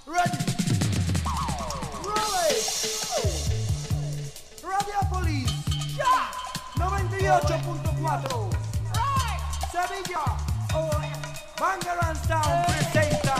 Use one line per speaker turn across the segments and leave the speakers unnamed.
Ready. Roll it. Radiopolis. Ya. 98.4. Sevilla. Bangarang Sound presenta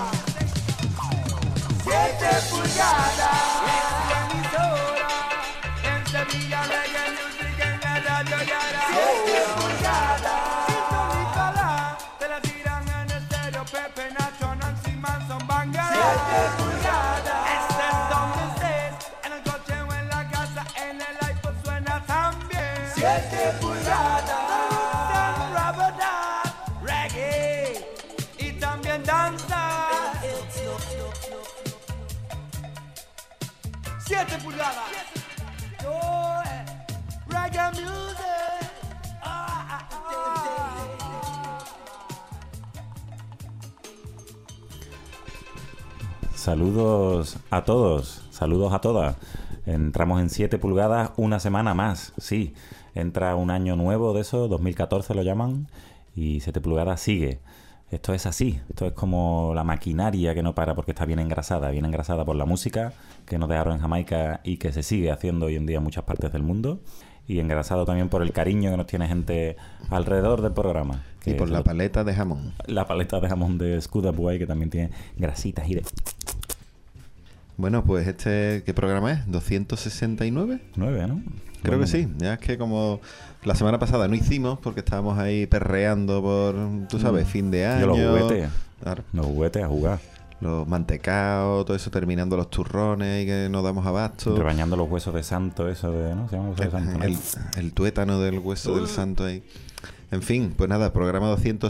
7 pulgadas. En emisora. En Sevilla Reggae Music en la radio Yara. 7 pulgadas. Sintonízala. Te la tiran en estéreo. Pepe, Nacho, Nancy Manson, Bangarang. 7 pulgadas. Estés donde estés. En el coche o en la casa. En el iPod suena también. 7 pulgadas. Reggae y también danza. 7 pulgadas. Oh, reggae music.
Saludos a todos, saludos a todas. Entramos en 7 pulgadas una semana más, sí. Entra un año nuevo de eso, 2014 lo llaman, y 7 pulgadas sigue. Esto es así, esto es como la maquinaria que no para porque está bien engrasada por la música que nos dejaron en Jamaica y que se sigue haciendo hoy en día en muchas partes del mundo, y engrasado también por el cariño que nos tiene gente alrededor del programa.
Y por la paleta de jamón. La
paleta de jamón de Scuda Boy, que también tiene grasitas y de...
Bueno, pues ¿qué programa es? ¿269?
9, ¿no?
Creo que sí. Ya es que como la semana pasada no hicimos porque estábamos ahí perreando por, tú sabes, fin de año.
Los juguetes.
Claro.
Los juguetes a jugar.
Los mantecaos, todo eso, terminando los turrones y que nos damos abasto.
Rebañando los huesos de santo, eso de... ¿no? Se llama hueso de santo, ¿no?
El tuétano del hueso del santo ahí. En fin, pues nada, programa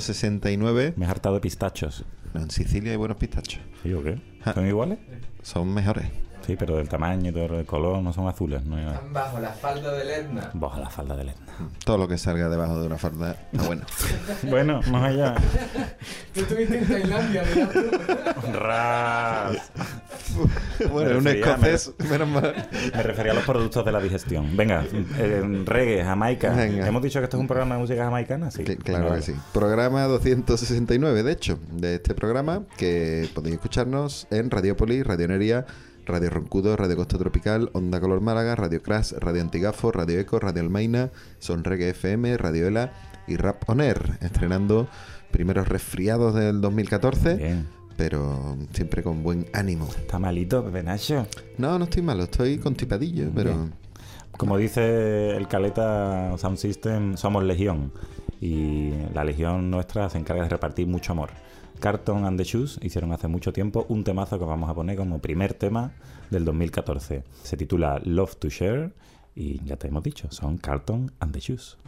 269.
Me he hartado de pistachos.
No, en Sicilia hay buenos pistachos.
¿Sí o qué? ¿Son iguales?
Son mejores.
Sí, pero del tamaño y todo el color no son azules. No hay...
Están bajo la falda del Etna.
Bajo la falda del Etna.
Todo lo que salga debajo de una falda está bueno.
Bueno, más allá.
Tú estuviste en Tailandia, ¿verdad?
¡Ras!
Bueno, un escocés, menos mal.
Me refería a los productos de la digestión. Venga, reggae, Jamaica.
Venga.
¿Hemos dicho que esto es un programa de música jamaicana? Sí.
Claro que sí. Programa 269, de hecho, de este programa, que podéis escucharnos en Radiopolis, Radio Neria, Radio Roncudo, Radio Costa Tropical, Onda Color Málaga, Radio Crash, Radio Antigafo, Radio Eco, Radio Almaina, Son Reggae FM, Radio Ela y Rap On Air, estrenando primeros resfriados del 2014.
Bien.
Pero siempre con buen ánimo.
¿Está malito, Pepe Nacho?
No estoy malo, estoy constipadillo, pero...
Bien. Como dice el Caleta Sound System, somos legión. Y la legión nuestra se encarga de repartir mucho amor. Carlton and the Shoes hicieron hace mucho tiempo un temazo que vamos a poner como primer tema del 2014. Se titula Love to Share y ya te hemos dicho, son Carlton and the Shoes.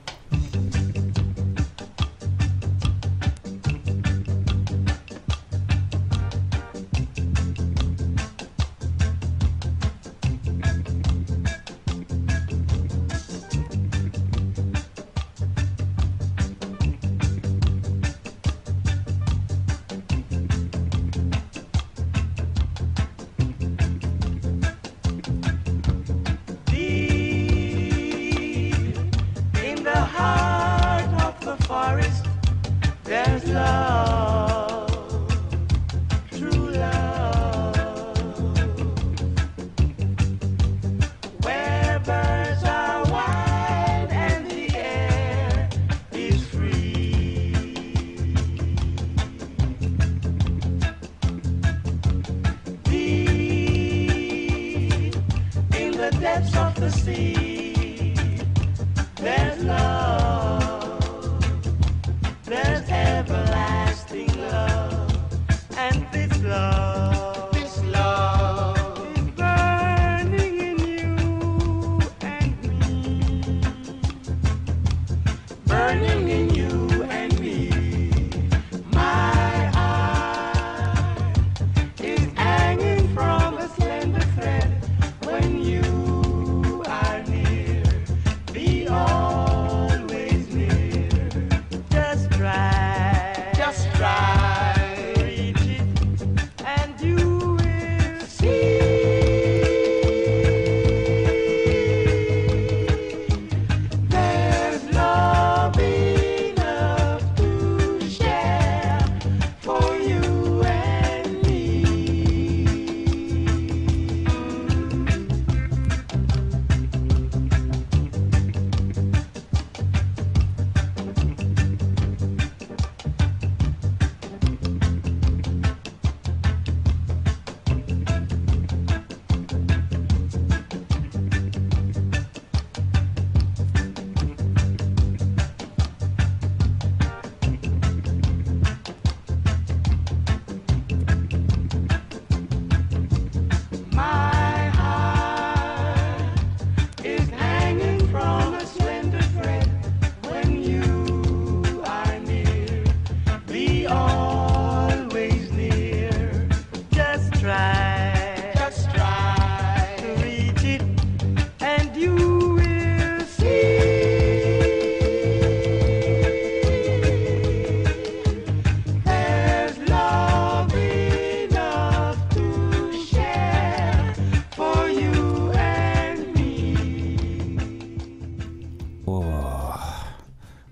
There's love in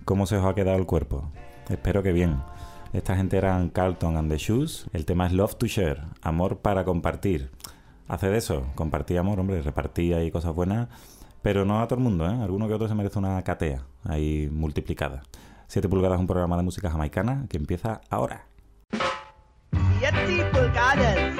¿Cómo se os ha quedado el cuerpo? Espero que bien. Esta gente eran Carlton and the Shoes. El tema es Love to Share, amor para compartir. Hace de eso, compartí amor, hombre, repartí ahí cosas buenas, pero no a todo el mundo, ¿eh? Alguno que otro se merece una catea ahí multiplicada. 7 pulgadas es un programa de música jamaicana que empieza ahora.
7 pulgadas.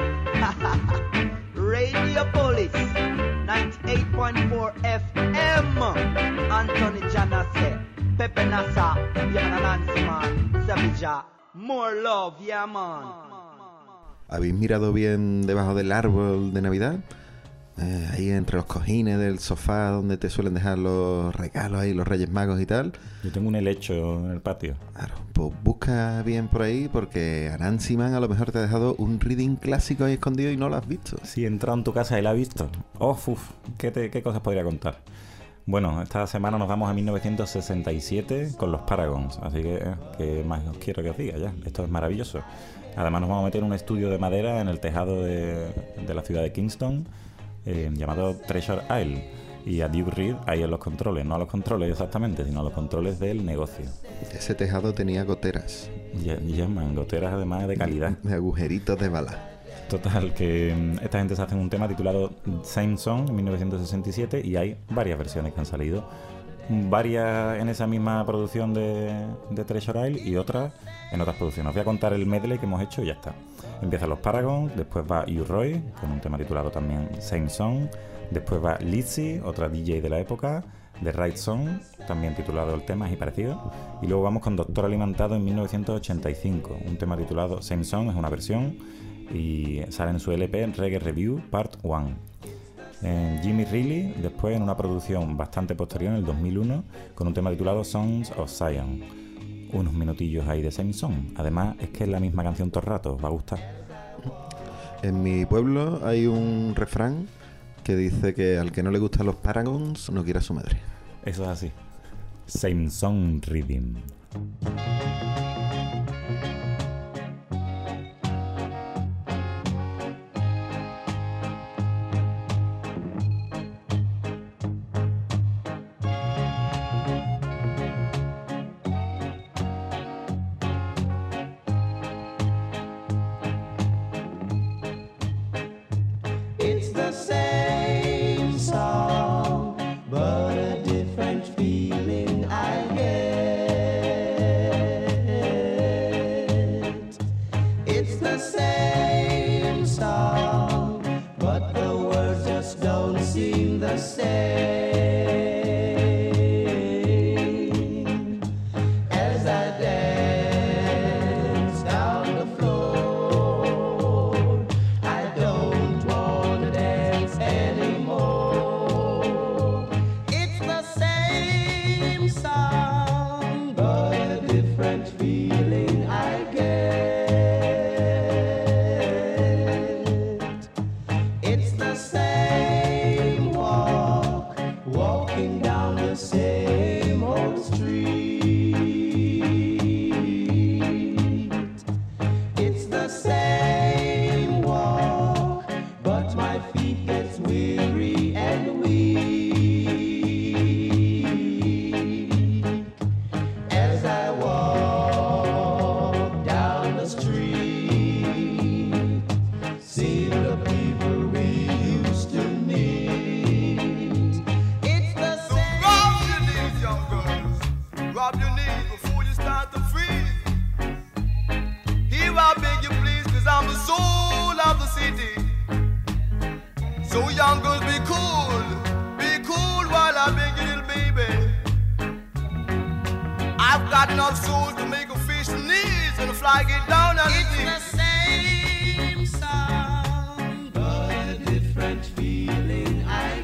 Radio Police 98.4 FM. Anthony Janase, Pepe Nasa, yeah, Nancy man, Sevilla. More love, yeah man.
¿Habéis mirado bien debajo del árbol de Navidad? Ahí entre los cojines del sofá donde te suelen dejar los regalos ahí, los Reyes Magos y tal.
Yo tengo un helecho en el patio.
Claro, pues busca bien por ahí porque Nancy Man a lo mejor te ha dejado un reading clásico ahí escondido y no lo has visto.
Si he entrado en tu casa y la has visto. ¿Qué cosas podría contar? Bueno, esta semana nos vamos a 1967 con los Paragons, así que ¿qué más os quiero que os diga ya? Esto es maravilloso. Además nos vamos a meter en un estudio de madera en el tejado de la ciudad de Kingston, llamado Treasure Isle, y a Duke Reed ahí en los controles, no a los controles exactamente, sino a los controles del negocio.
Ese tejado tenía goteras.
Man, goteras además de calidad.
De agujeritos de bala.
Total, que esta gente se hace un tema titulado Same Song en 1967 y hay varias versiones que han salido. Varias en esa misma producción de Treasure Isle y otras en otras producciones. Os voy a contar el medley que hemos hecho y ya está. Empiezan los Paragons, después va U-Roy con un tema titulado también Same Song, después va Lizzy, otra DJ de la época, The Right Song, también titulado el tema y parecido, y luego vamos con Doctor Alimentado en 1985, un tema titulado Same Song, es una versión y sale en su LP Reggae Review Part 1. Jimmy Reilly después en una producción bastante posterior en el 2001 con un tema titulado Songs of Zion. Unos minutillos ahí de Same Song. Además es que es la misma canción todo el rato, os va a gustar.
En mi pueblo hay un refrán que dice que al que no le gustan los Paragons no quiere a su madre.
Eso es así. Same Song Rhythm.
It's the same song, but a different feeling I get. It's the same song, but the words just don't seem the same. As I dance down the floor, I don't want to dance anymore. It's the same song, but a different feeling I get. It's the same walk, walking down the same old street. It's the same walk, but my feet gets weary and weak. As I walk down the street, see the people we used to meet. It's the same.
Rub your knees, young girls. Rub your knees before you start to freeze. Here I beg you please, cause I'm the soul of the city. So young girls, be cool while I beg you, little baby. I've got enough soul to make a fish sneeze and a fly get down on
It's
his
the
knees.
same song, but a different feeling I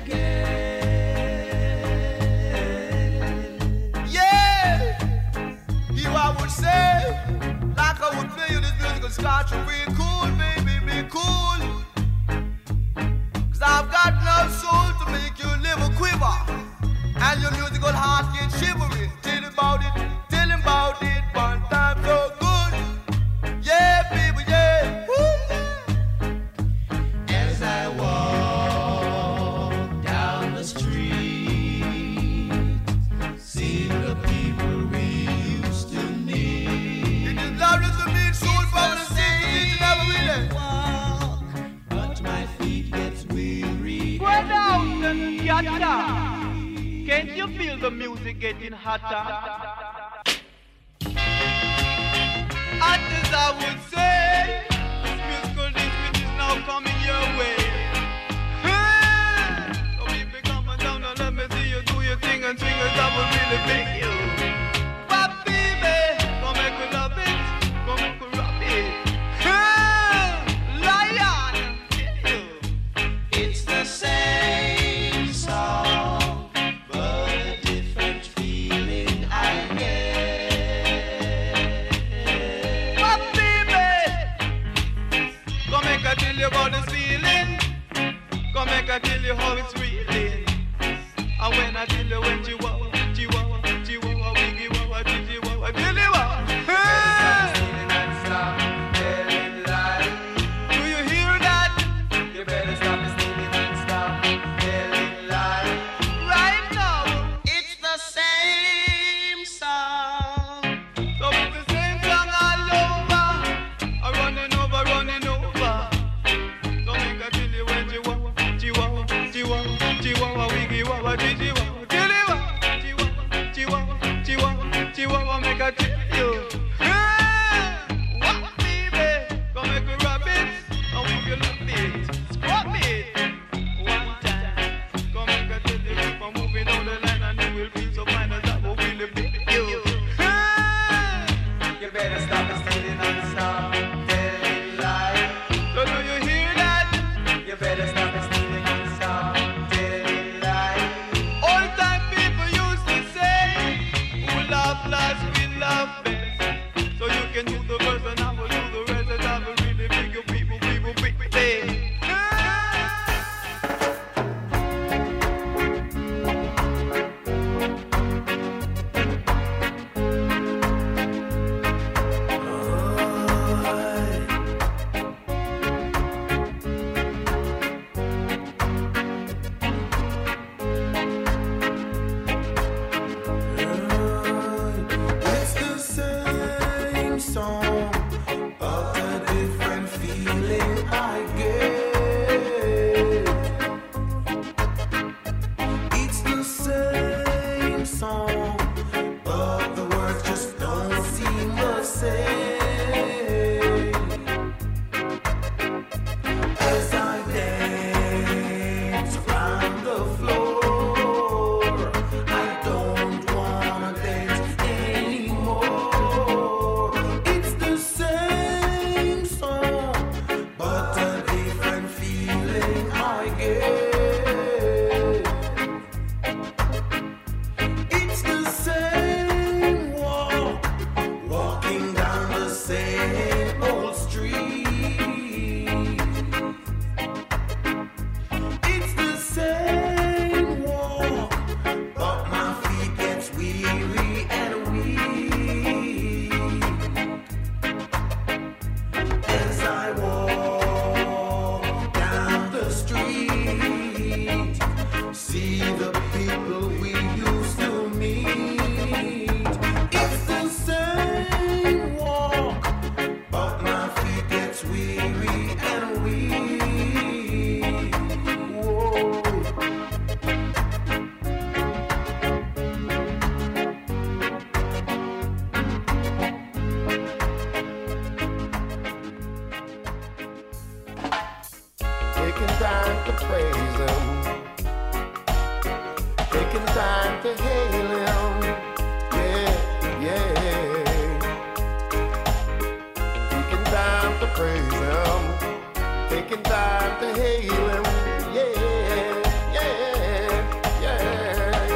get.
Yeah, you I would say, like I would play you this musical scotch, be cool, baby, be cool. Cause I've got enough soul to make your liver quiver, and your musical heart get shivering. Tell him about it, one time so good. Yeah, baby, yeah. Woo.
As I walk down the street, see the people we
Can't you feel the music getting hotter? And as I would say, this musical dish which is now coming your way. So if you come on down and let me see you do your thing and swing as I will really big you. But baby, come make me love it, come make me rub it. Lion,
It's the same song, but a different feeling I get.
but baby, come make I tell you about this feeling. Come make I tell you how it's feeling. And when I tell you when Chihuahua, Chihuahua, Chihuahua, Wiggy Wawa, Chihuahua, Chihuahua. Do you hear that?
You better stop stealing and stop telling lies.
Right now.
It's the same song.
So it's the same song all over. Running over, running over. So make I tell you when Chihuahua, Chihuahua, Chihuahua, Chihuahua, Wiggy Wawa, Chihuahua, Chihuahua, Chihuahua, Chihuahua, Chihuahua, make I tell you. What baby? Come make me rub it, and we can love it. Squat it. One time. Come make I tell you, keep on moving on the line, and you will feel so fine as I will really beat you.
You better stop stealing and stop telling lies.
So do you hear that?
You better stop stealing and stop telling lies.
Old time people used to say, who laugh last will laugh best. So you can do the verse and I will do the rest, and I will really make you people, people, people.
It's the same song, but a different feeling I get. It's the same song, but the words just don't seem the same. As I dance around the floor, I don't wanna dance anymore. It's the same song, but a different feeling I get. It's the same walk, walking down the same old street. It's the same walk, but my feet gets weary and weak. As I walk down the street, see the people we used to meet. It's the same walk, but my feet gets weary and weak. Whoa. Taking time to praise him, taking time to hail him, yeah, yeah. Taking time to praise him, taking time to hail him, yeah, yeah, yeah.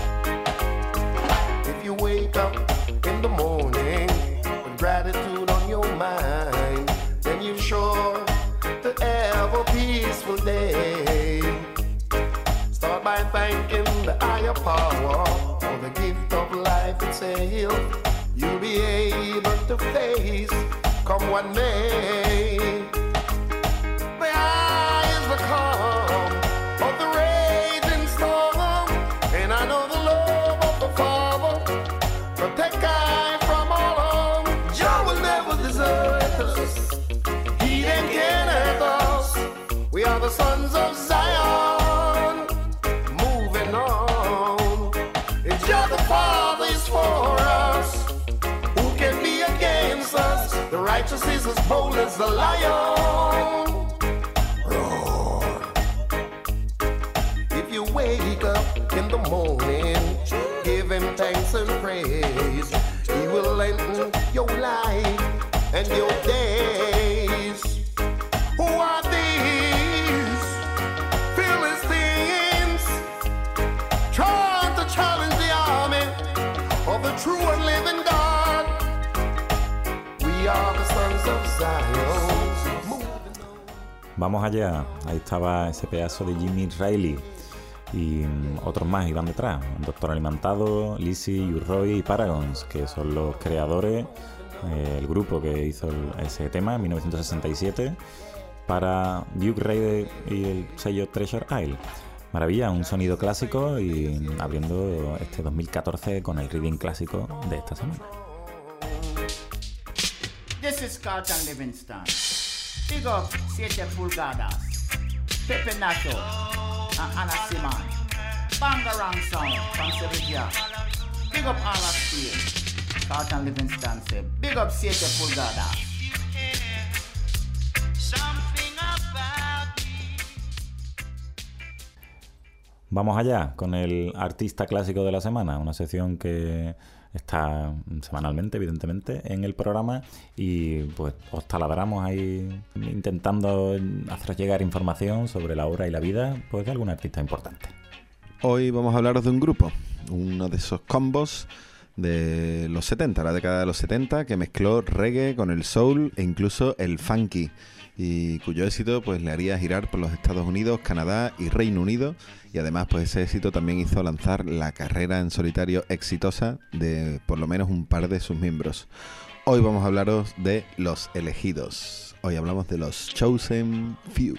If you wake up in the morning with gratitude on your mind, then you're sure to have a peaceful day. Start by thanking the higher power for the gift of life itself. You'll be able to face come what may. The eye is the calm of the raging storm, and I know the love of the Father protect I from all harm. Jah will never desert us. He ain't get us. We are the sons of Zion, moving on.
righteous is as bold as the lion. Roar. If you wake up in the morning, give him thanks and praise. He will lengthen your life and your days. Who are these Philistines trying to challenge the army of the true and living God? We are the sons of Zion.
Vamos allá. Ahí estaba ese pedazo de Jimmy Riley. Y otros más iban detrás. Doctor Alimentado, Lizzy, U-Roy y Paragons, que son los creadores, el grupo que hizo ese tema en 1967 para Duke Ray y el sello Treasure Isle. Maravilla, un sonido clásico y abriendo este 2014 con el reading clásico de esta semana.
This is Carlton Livingston. Big up 7 pulgadas. Pepe Nacho and Anna Simon. Bangarang Sound from Sevilla. Big up all of Steel. Carlton Livingston say, big up 7 pulgadas.
Vamos allá con el artista clásico de la semana, una sección que está semanalmente, evidentemente, en el programa y pues os taladramos ahí intentando hacer llegar información sobre la obra y la vida pues, de algún artista importante.
Hoy vamos a hablaros de un grupo, uno de esos combos de los 70, la década de los 70, que mezcló reggae con el soul e incluso el funky, y cuyo éxito pues le haría girar por los Estados Unidos, Canadá y Reino Unido, y además pues ese éxito también hizo lanzar la carrera en solitario exitosa de por lo menos un par de sus miembros. Hoy vamos a hablaros de Los Elegidos. Hoy hablamos de los Chosen Few.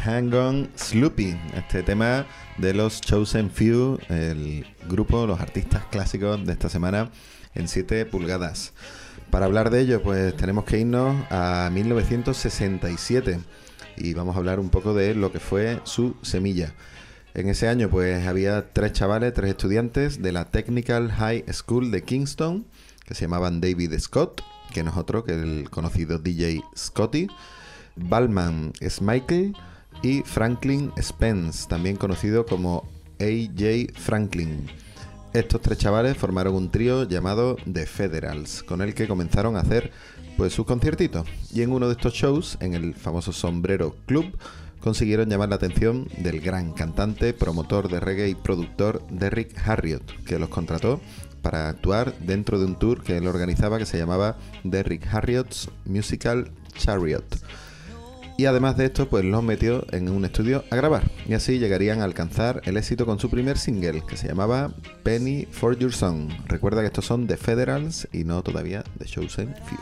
Hang On Sloopy, este tema de los Chosen Few, el grupo, los artistas clásicos de esta semana en 7 pulgadas. Para hablar de ello, pues tenemos que irnos a 1967 y vamos a hablar un poco de lo que fue su semilla. En ese año pues había 3 estudiantes de la Technical High School de Kingston, que se llamaban David Scott, que no es otro que el conocido DJ Scotty, Balman Schmeichel y Franklin Spence, también conocido como A.J. Franklin. Estos 3 chavales formaron un trío llamado The Federals, con el que comenzaron a hacer pues sus conciertitos. Y en uno de estos shows, en el famoso Sombrero Club, consiguieron llamar la atención del gran cantante, promotor de reggae y productor Derrick Harriott, que los contrató para actuar dentro de un tour que él organizaba que se llamaba Derrick Harriott's Musical Chariot. Y además de esto, pues los metió en un estudio a grabar. Y así llegarían a alcanzar el éxito con su primer single, que se llamaba Penny for Your Song. Recuerda que estos son The Federals y no todavía The Chosen Few.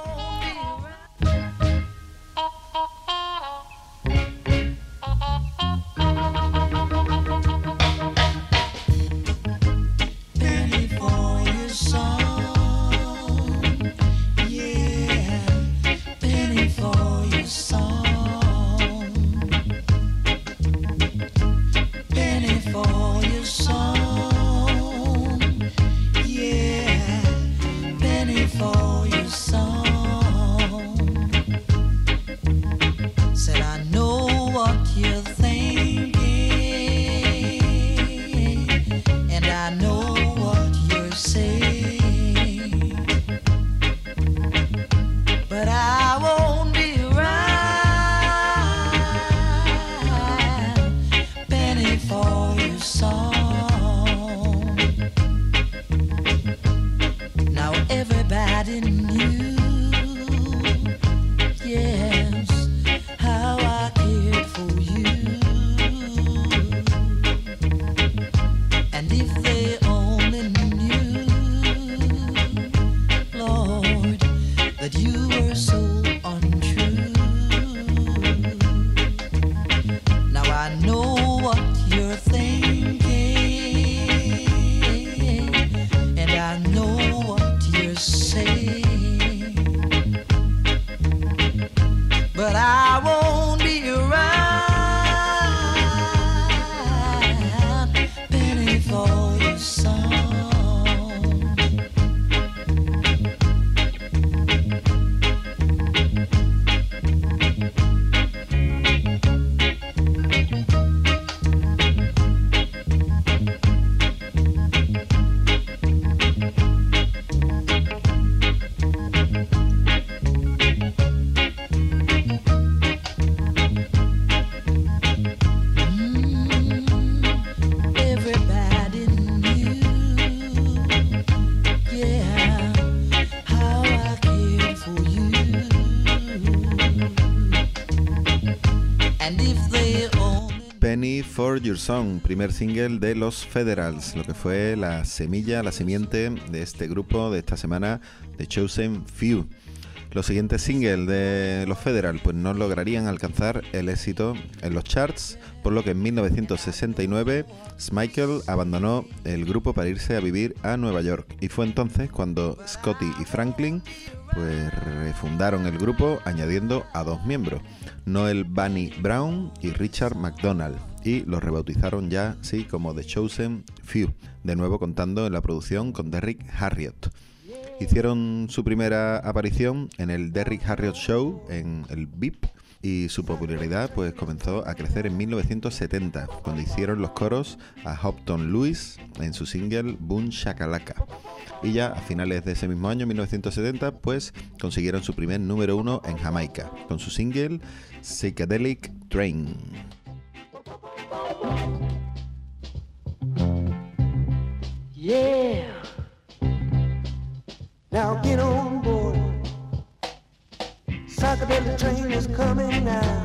Penny for Your Song, primer single de los Federals, lo que fue la semilla, la simiente de este grupo de esta semana, The Chosen Few. Los siguientes singles de los Federals pues no lograrían alcanzar el éxito en los charts, por lo que en 1969 Schmeichel abandonó el grupo para irse a vivir a Nueva York, y fue entonces cuando Scotty y Franklin pues refundaron el grupo añadiendo a 2 miembros, Noel Bunny Brown y Richard McDonald, y los rebautizaron ya así como The Chosen Few, de nuevo contando en la producción con Derrick Harriott. Hicieron su primera aparición en el Derrick Harriott Show en el VIP, y su popularidad pues comenzó a crecer en 1970 cuando hicieron los coros a Hopton Lewis en su single Boom Shakalaka, y ya a finales de ese mismo año, 1970, pues consiguieron su primer número 1 en Jamaica con su single Psychedelic Train.
Yeah. Now get on board. Psychedelic train is coming now.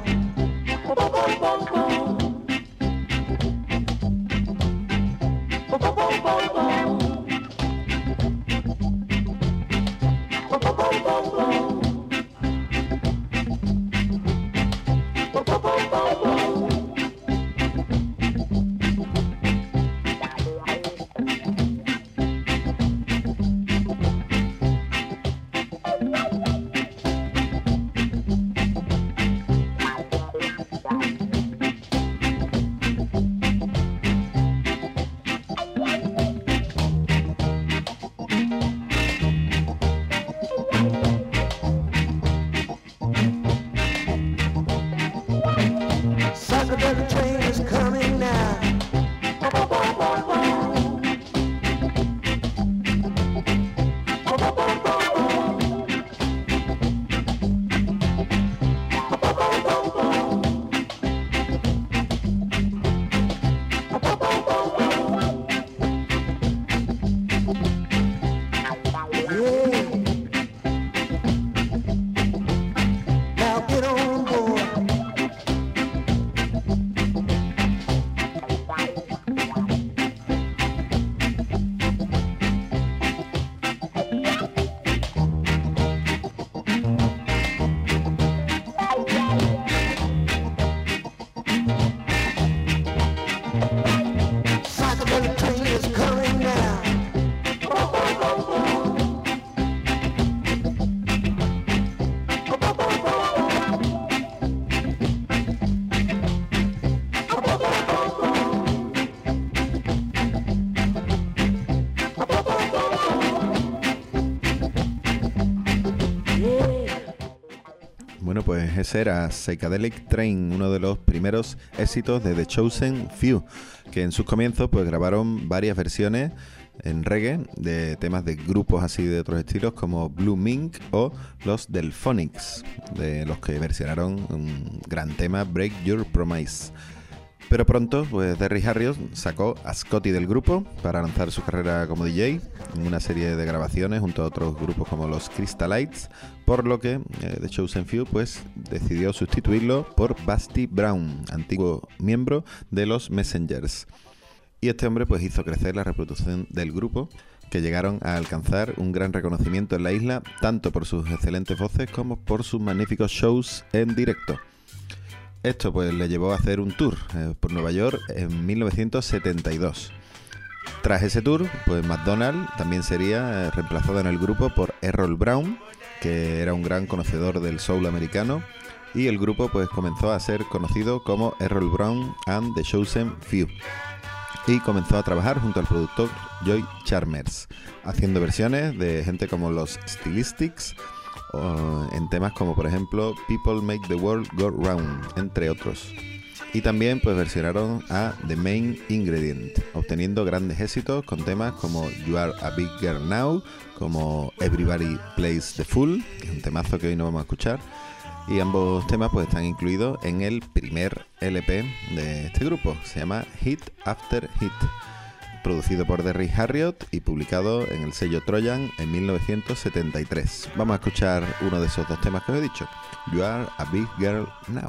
Pues ese era Psychedelic Train, uno de los primeros éxitos de The Chosen Few, que en sus comienzos pues grabaron varias versiones en reggae de temas de grupos así de otros estilos como Blue Mink o los Delphonics, de los que versionaron un gran tema, Break Your Promise. Pero pronto, pues Derry Harriott sacó a Scotty del grupo para lanzar su carrera como DJ en una serie de grabaciones junto a otros grupos como los Crystalites, por lo que The Chosen Few pues decidió sustituirlo por Busty Brown, antiguo miembro de los Messengers. Y este hombre pues hizo crecer la reproducción del grupo, que llegaron a alcanzar un gran reconocimiento en la isla, tanto por sus excelentes voces como por sus magníficos shows en directo. Esto pues le llevó a hacer un tour por Nueva York en 1972. Tras ese tour, pues McDonald también sería reemplazado en el grupo por Errol Brown, que era un gran conocedor del soul americano, y el grupo pues comenzó a ser conocido como Errol Brown and the Chosen Few. Y comenzó a trabajar junto al productor Joy Chalmers, haciendo versiones de gente como los Stylistics, en temas como por ejemplo People Make the World Go Round, entre otros. Y también pues versionaron a The Main Ingredient, obteniendo grandes éxitos con temas como You Are a Big Girl Now, como Everybody Plays the Fool, que es un temazo que hoy no vamos a escuchar. Y ambos temas pues están incluidos en el primer LP de este grupo, se llama Hit After Hit, producido por Derry Harriott y publicado en el sello Trojan en 1973. Vamos a escuchar uno de esos dos temas que os he dicho, You Are a Big Girl Now.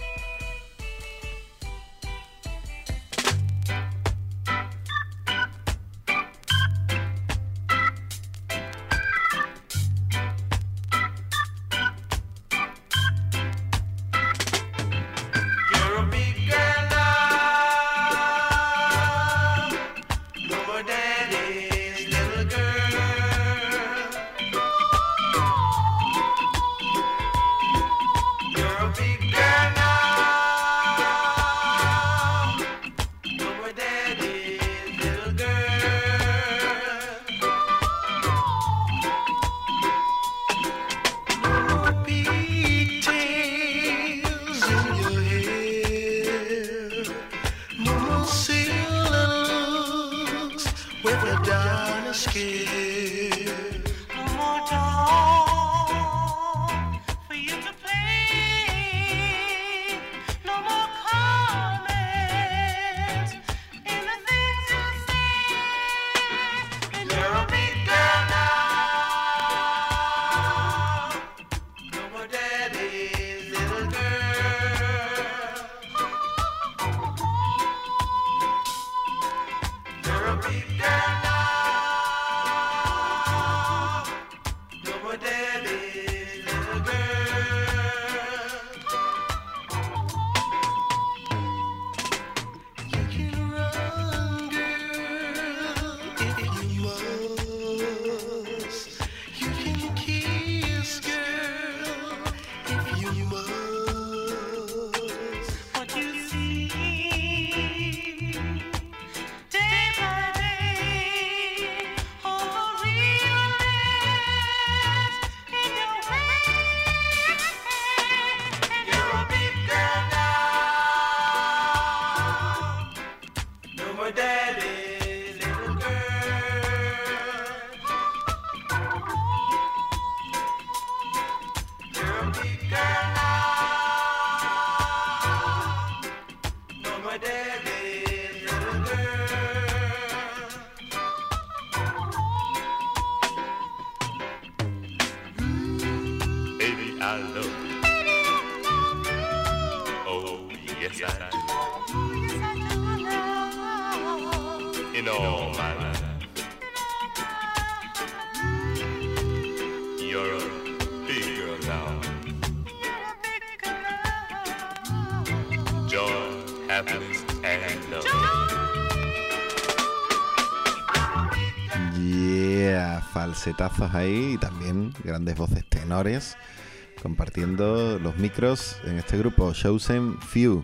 Falsetazos ahí y también grandes voces tenores compartiendo los micros en este grupo Chosen Few.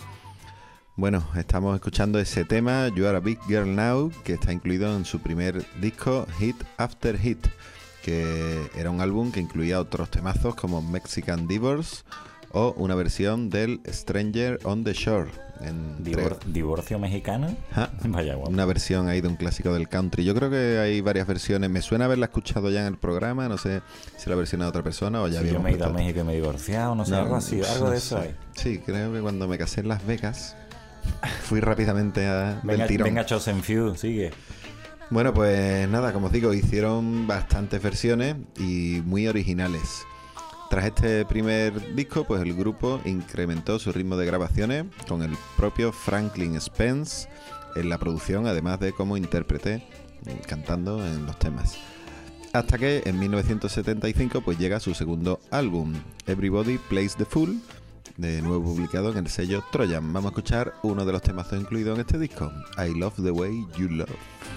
Bueno, estamos escuchando ese tema You Are a Big Girl Now, que está incluido en su primer disco Hit After Hit, que era un álbum que incluía otros temazos como Mexican Divorce o una versión del Stranger on the Shore.
¿Divorcio mexicano?
Ajá.
Vaya guapo.
Una versión ahí de un clásico del country. Yo creo que hay varias versiones. Me suena haberla escuchado ya en el programa. No sé si la versión de otra persona o ya
Si yo
habíamos
me he ido a
puesto-
México y me he divorciado, no sé, algo así, algo
no
de eso
sé.
hay.
Sí, creo que cuando me casé en Las Vegas fui rápidamente del tirón.
Venga, Chosen Few, sigue.
Bueno, pues nada, como os digo, hicieron bastantes versiones y muy originales. Tras este primer disco, pues el grupo incrementó su ritmo de grabaciones con el propio Franklin Spence en la producción, además de como intérprete cantando en los temas. Hasta que en 1975 pues llega su segundo álbum, Everybody Plays the Fool, de nuevo publicado en el sello Trojan. Vamos a escuchar uno de los temazos incluidos en este disco, I Love the Way You Love.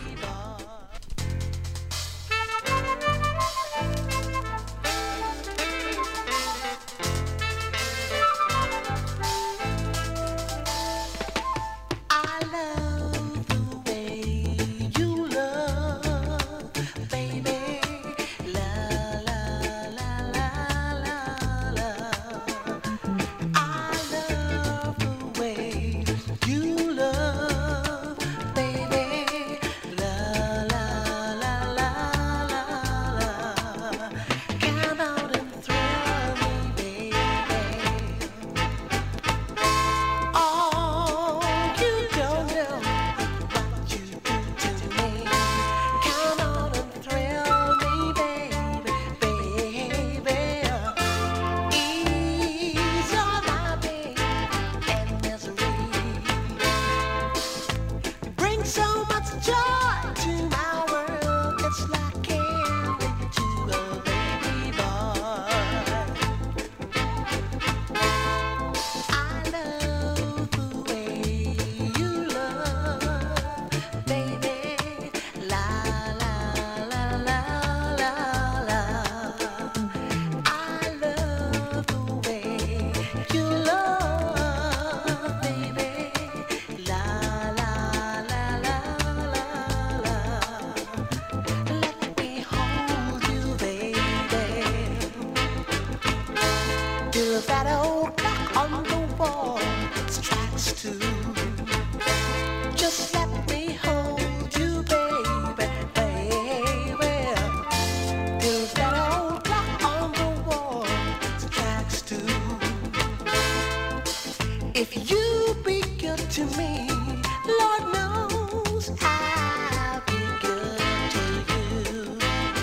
I love the way you love, baby. La la la la la la. I love the way you love, baby. La la la la la la. Come out and thrill me, baby. Oh, you don't know what you do to me. Come on and thrill me, baby, baby. Ease all my pain and misery. Bring so much joy to my world. It's like candy to a baby boy. I love the way you love, baby. La la la la la la. I love the way you love, baby. La la la la la la. Let me hold you, baby. Till that old clock on the wall strikes two. Just let me hold you, baby, baby. Till that old clock on the wall strikes two. If you be good to me, Lord knows I'll be good to you.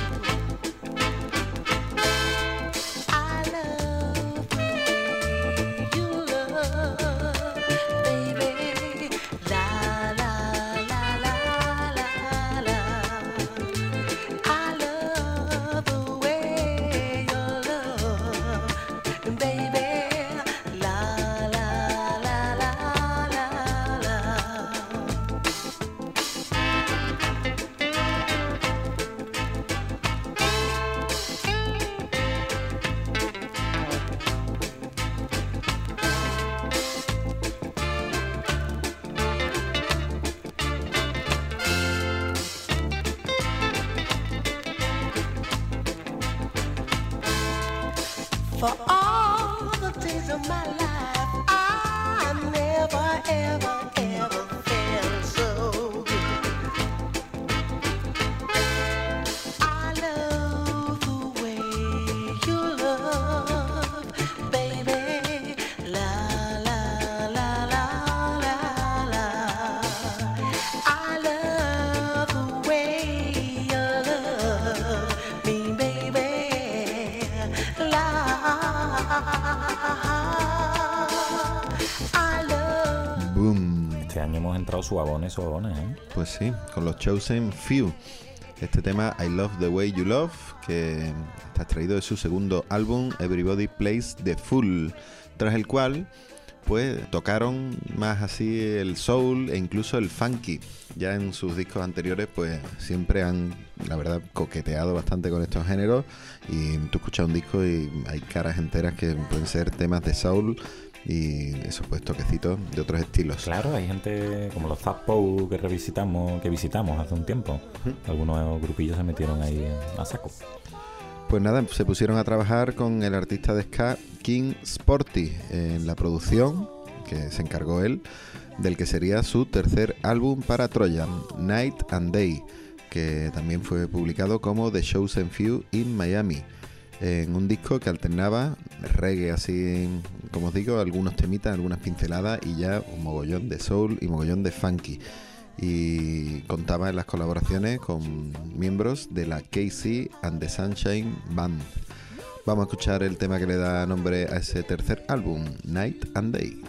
I love the way you love, baby. La la la la la la. I love the way you love, baby. La la la la la la. For all the days of my life, I never, ever, ever felt so good. I love the way you love, baby. La la la la la la. I love the way you love me, baby. I love.
Boom.
Este año hemos entrado suabones, ¿eh?
Pues sí, con los Chosen Few. Este tema I Love the Way You Love, que está extraído de su segundo álbum Everybody Plays the Fool, tras el cual pues tocaron más así el soul e incluso el funky. Ya en sus discos anteriores pues siempre han, la verdad, coqueteado bastante con estos géneros, y tú escuchas un disco y hay caras enteras que pueden ser temas de soul y esos pues toquecitos de otros estilos.
Claro, hay gente como los Zappo que visitamos hace un tiempo. Algunos grupillos se metieron ahí a saco.
Pues nada, se pusieron a trabajar con el artista de ska King Sporty en la producción, que se encargó él, del que sería su tercer álbum para Trojan, Night and Day, que también fue publicado como The Chosen Few in Miami, en un disco que alternaba reggae, así como os digo, algunos temitas, algunas pinceladas y ya un mogollón de soul y mogollón de funky. Y contaba en las colaboraciones con miembros de la KC and the Sunshine Band. Vamos a escuchar el tema que le da nombre a ese tercer álbum, Night and Day.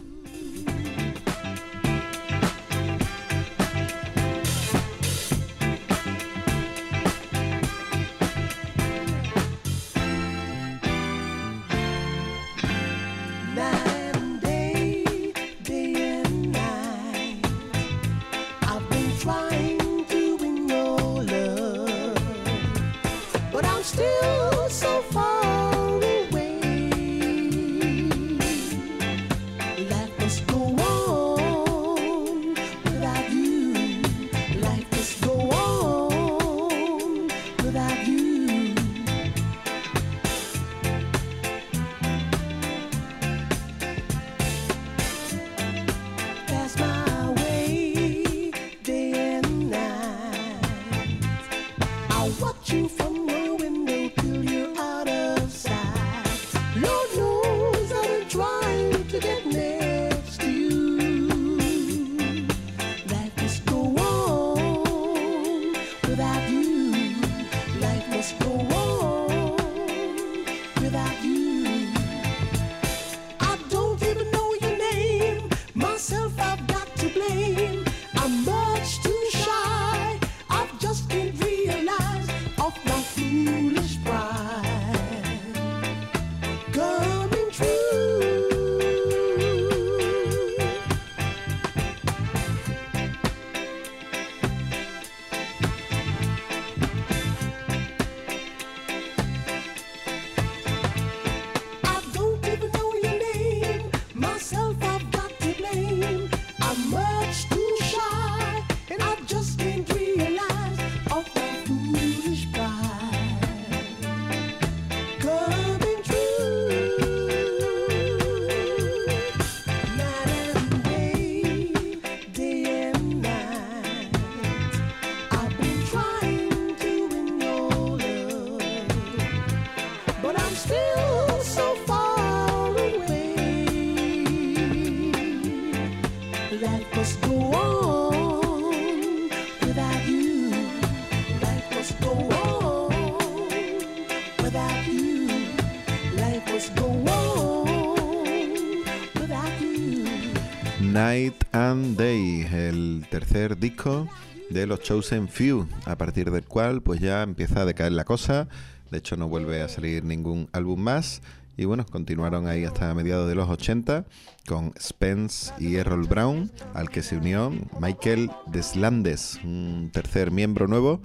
Night and Day, el tercer disco de los Chosen Few, a partir del cual pues ya empieza a decaer la cosa. De hecho no vuelve a salir ningún álbum más y bueno, continuaron ahí hasta mediados de los 80 con Spence y Errol Brown, al que se unió Michael Deslandes, un tercer miembro nuevo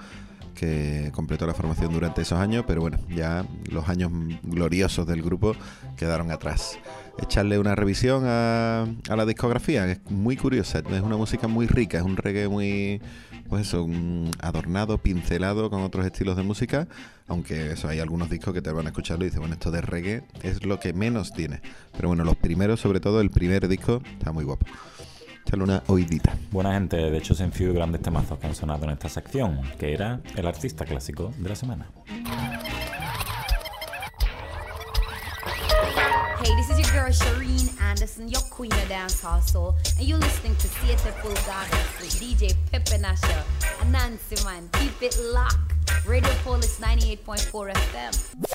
que completó la formación durante esos años, pero bueno, ya los años gloriosos del grupo quedaron atrás. Echarle una revisión a la discografía, es muy curiosa, es una música muy rica, es un reggae muy, pues eso, adornado, pincelado con otros estilos de música, aunque eso, hay algunos discos que te van a escucharlo y dices, bueno, esto de reggae es lo que menos tiene, pero bueno, los primeros, sobre todo el primer disco, está muy guapo. Echarle una oídita.
Buena gente, de hecho se enfió grandes temazos que han sonado en esta sección, que era el artista clásico de la semana.
Hey, this is your girl Shireen Anderson, your queen of dancehall soul, and you're listening to Siete Pulgadas with DJ Pepe Nasha and Nancy Man. Keep it locked. Radio Polis 98.4 FM.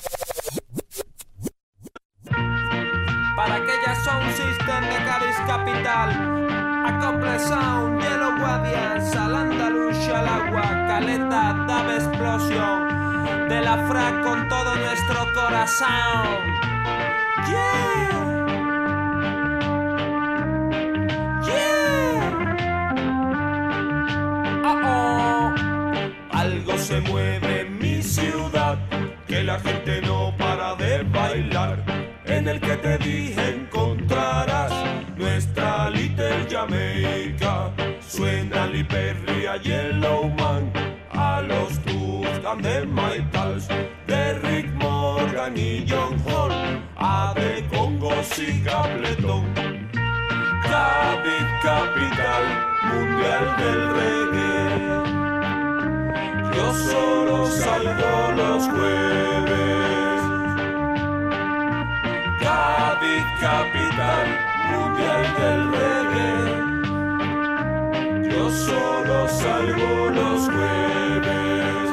Para aquella sound system de Cádiz capital, Acople Sound, Yellow Guardians, Al Andalucía, al agua, Caleta, dame explosión, de la frac con todo nuestro corazón. Yeah, yeah. Algo se mueve en mi ciudad, que la gente no para de bailar. En el que te dije encontrarás nuestra Little Jamaica. Suena Lee Perry a Yellowman, a los Tusk and the Mitals, de Rick Moore
Morgan y John Hall, A de Congos y Capletón. Cádiz, capital mundial del reggae. Yo solo salgo los jueves. Cádiz, capital mundial del reggae. Yo solo salgo los jueves.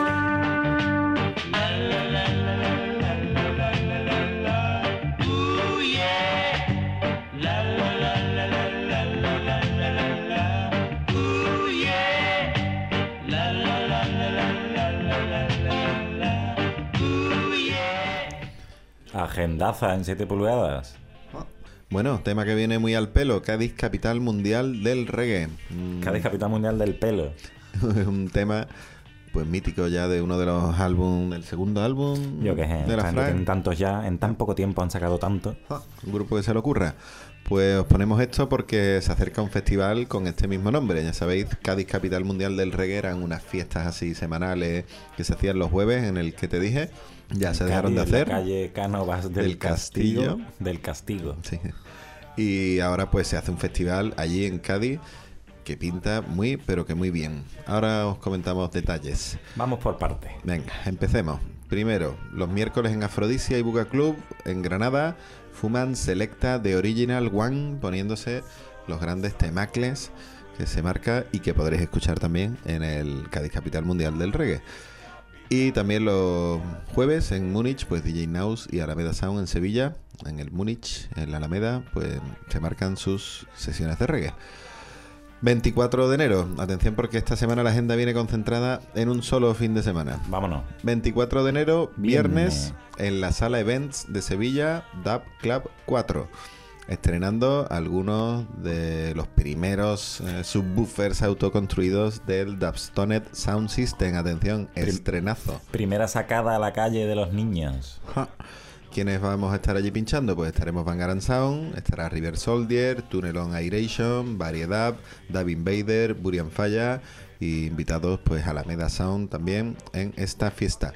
Agendaza en 7 pulgadas.
Bueno, tema que viene muy al pelo. Cádiz, capital mundial del reggae.
Cádiz, capital mundial del pelo.
Es un tema pues mítico ya de uno de los álbumes, el segundo álbum
Yo que sé,
de la Frag.
en tantos ya, en tan poco tiempo han sacado tanto.
Un grupo que se le ocurra. Pues os ponemos esto porque se acerca un festival con este mismo nombre. Ya sabéis, Cádiz, capital mundial del reggae, eran unas fiestas así semanales que se hacían los jueves, en el que te dije, ya se dejaron de
Cádiz,
hacer.
La calle Cánovas del
Castillo.
Del Castigo.
Sí. Y ahora pues se hace un festival allí en Cádiz que pinta muy, pero que muy bien. Ahora os comentamos detalles.
Vamos por partes.
Venga, empecemos. Primero, los miércoles en Afrodisia y Buga Club en Granada fuman Selecta de Original One, poniéndose los grandes temacles que se marca y que podréis escuchar también en el Cádiz Capital Mundial del Reggae. Y también los jueves en Múnich, pues DJ Naus y Alameda Sound en Sevilla. En el Múnich, en la Alameda, pues se marcan sus sesiones de reggae. 24 de enero, atención porque esta semana la agenda viene concentrada en un solo fin de semana.
Vámonos.
24 de enero, viernes, en la sala Events de Sevilla, Dub Club 4. Estrenando algunos de los primeros subwoofers autoconstruidos del Dubstonet Sound System. Atención, estrenazo.
Primera sacada a la calle de los niños.
¿Quiénes vamos a estar allí pinchando? Pues estaremos Vanguard Sound, estará River Soldier, Tunnel on Aeration, Variedad, Dub Invader, Burian Falla y invitados pues Alameda Sound también en esta fiesta.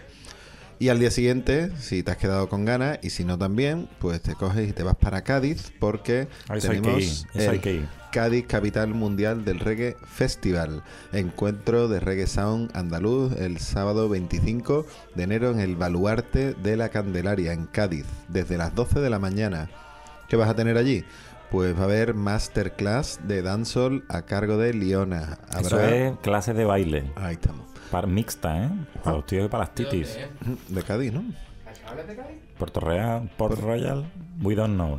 Y al día siguiente, si te has quedado con ganas y si no también, pues te coges y te vas para Cádiz porque tenemos el Cádiz Capital Mundial del Reggae Festival, encuentro de reggae sound andaluz el sábado 25 de enero en el Baluarte de la Candelaria en Cádiz, desde las 12 de la mañana. ¿Qué vas a tener allí? Pues va a haber masterclass de dancehall a cargo de Liona.
Eso es clase de baile.
Ahí estamos.
Para mixta, ¿eh? Para los tíos y para las titis.
De Cádiz, ¿no?
¿Chavales de Cádiz?
Puerto Real, Port Royal, we don't know.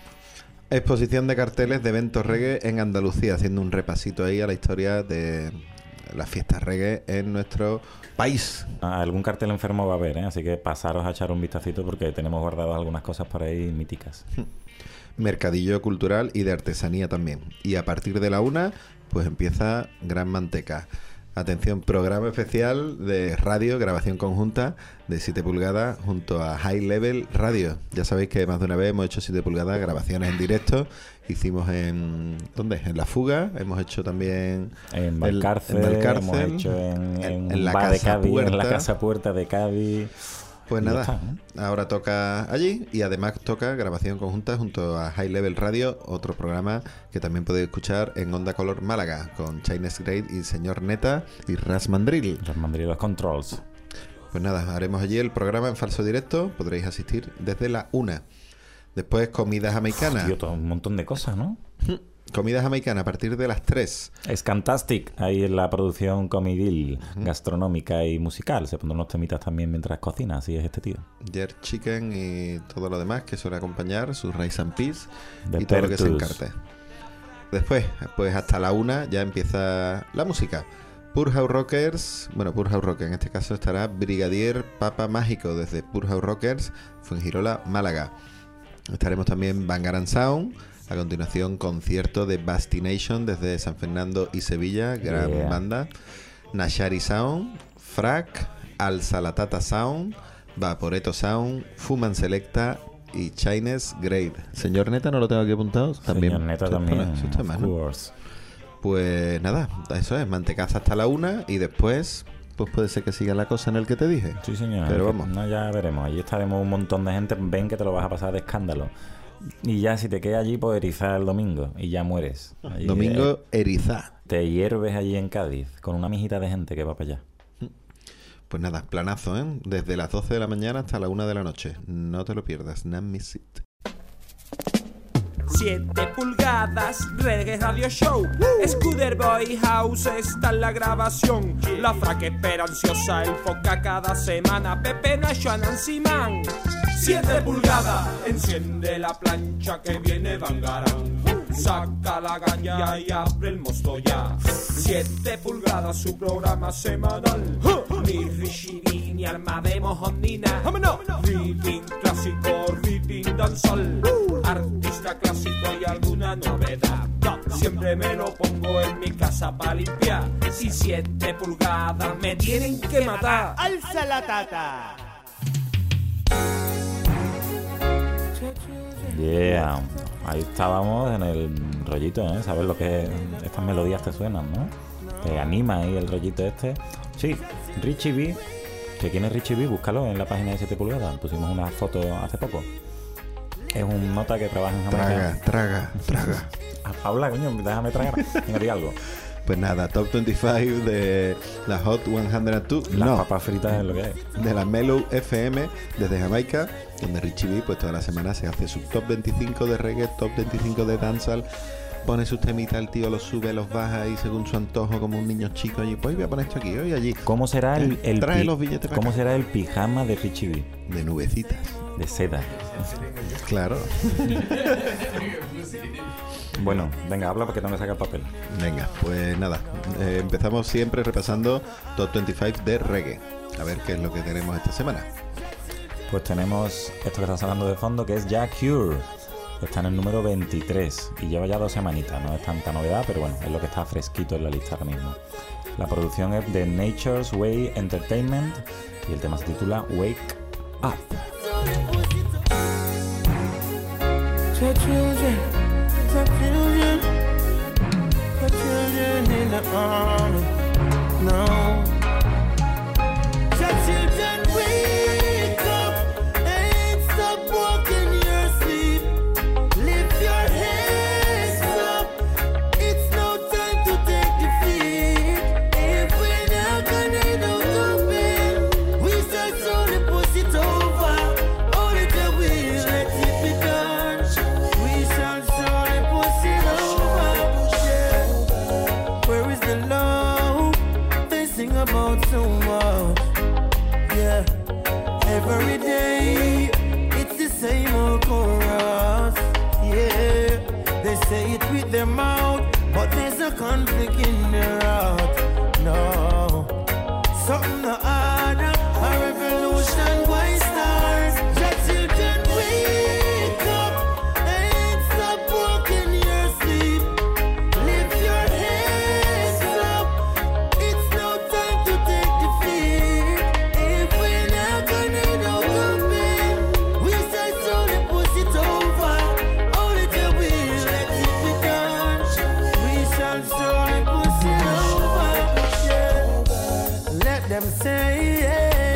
Exposición de carteles de eventos reggae en Andalucía, haciendo un repasito ahí a la historia de las fiestas reggae en nuestro país.
Algún cartel enfermo va a haber, ¿eh? Así que pasaros a echar un vistacito porque tenemos guardadas algunas cosas por ahí míticas.
Mercadillo cultural y de artesanía también. Y a partir de la 1, pues empieza Gran Manteca. Atención, programa especial de radio, grabación conjunta de 7 pulgadas junto a High Level Radio. Ya sabéis que más de una vez hemos hecho 7 pulgadas, grabaciones en directo. Hicimos en... ¿dónde? En La Fuga. Hemos hecho también...
En Valcárcel. Hemos hecho en
la
Bar de
Casa
Cádiz,
Puerta.
en la Casa Puerta de Cádiz.
Pues
Y ya
nada,
está, ¿no?
ahora toca allí y además toca grabación conjunta junto a High Level Radio, otro programa que también podéis escuchar en Onda Color Málaga con Chinese Grade y Señor Neta y Ras Mandril.
Ras Mandril, los controls.
Pues nada, haremos allí el programa en falso directo, podréis asistir desde la 1. Después comida jamaicana.
Tío, todo un montón de cosas, ¿no?
Comida jamaicana a partir de las 3.
Es Fantastic, ahí en la producción comidil, gastronómica y musical. Se pondrán unos temitas también mientras cocina, así es este tío.
Jerk Chicken y todo lo demás que suele acompañar, sus rice and peas
De
y todo lo que se
Pertus.
encarte. Después, pues hasta la 1 ya empieza la música. Pure House Rockers, bueno, Pure House Rockers, en este caso estará Brigadier Papa Mágico desde Pure House Rockers, Fuengirola, Málaga. Estaremos también Vanguard Sound. A continuación, concierto de Basti Nation desde San Fernando y Sevilla, gran banda. Nashari Sound, Frac, Al Salatata Sound, Vaporeto Sound, Fuman Selecta y Chinese Grade. Señor Neta, ¿no lo tengo aquí apuntado? También.
Señor Neta también,
Eso está
of
mal, ¿no?
course.
Pues nada, eso es, mantecaza hasta la 1 y después pues puede ser que siga la cosa en el que te dije.
Sí, señor.
Pero vamos.
No, ya veremos. Allí estaremos un montón de gente. Ven que te lo vas a pasar de escándalo. Y ya si te quedas allí, pues erizar el domingo. Y ya mueres. Allí,
Domingo erizá.
te hierves allí en Cádiz con una mijita de gente que va para allá.
Pues nada, planazo, ¿eh? Desde las 12 de la mañana hasta la 1 de la noche. No te lo pierdas. Not miss it.
7 pulgadas, Reggae Radio Show. Scooter Boy House está en la grabación. La fraque espera ansiosa enfoca cada semana. Pepe Nacho, Nancy Man. 7 pulgadas, enciende la plancha que viene Bangarán. Saca la galla y abre el mosto ya. 7 pulgadas, su programa semanal. Ni Richie ni Arma de Mojonina. Ripping clásico, ripping danzal. Artista clásico y alguna novedad. Siempre me lo pongo en mi casa para limpiar. Si 7 pulgadas me tienen que matar.
Alza la tata.
Yeah. Ahí estábamos en el rollito, ¿eh? ¿Sabes lo que estas melodías te suenan, no? Te anima ahí el rollito este. Sí, Richie B. ¿Que quién es Richie B? Búscalo en la página de 7 pulgadas. Pusimos una foto hace poco. Es un nota que trabaja en Jamaica.
Traga.
Habla, coño, déjame tragar. Venga, di algo.
Pues nada, Top 25 de la Hot 102.
Las
No,
papas fritas es lo que hay.
de la Mellow FM desde Jamaica, donde Richie B pues toda la semana se hace su top 25 de reggae, top 25 de dancehall, pone sus temitas, el tío los sube, los baja y según su antojo como un niño chico y pues voy a poner esto aquí, hoy allí.
¿Cómo será
Trae los billetes para
¿Cómo
acá.
será el pijama de Richie B?
De nubecitas.
De seda.
Claro.
Bueno, venga, habla porque tengo que sacar papel.
Venga, pues nada, empezamos siempre repasando top 25 de reggae. A ver qué es lo que tenemos esta semana.
Pues tenemos esto que está sonando de fondo, que es Ja Cure. Está en el número 23 y lleva ya 2 semanitas. No es tanta novedad, pero bueno, es lo que está fresquito en la lista ahora mismo. La producción es de Nature's Way Entertainment y el tema se titula Wake Up.
About so much, yeah. Every day it's the same old chorus, yeah. They say it with their mouth, but there's a conflict in their heart. No, something to add, a revolution why stars. Just children wake up and stop walking your sleep. Lift your hands up. It's no time to take defeat. If we're not gonna know the pain, we say so to push it over. Only till we let it be done. We shall surely push it over. Yeah. Let them say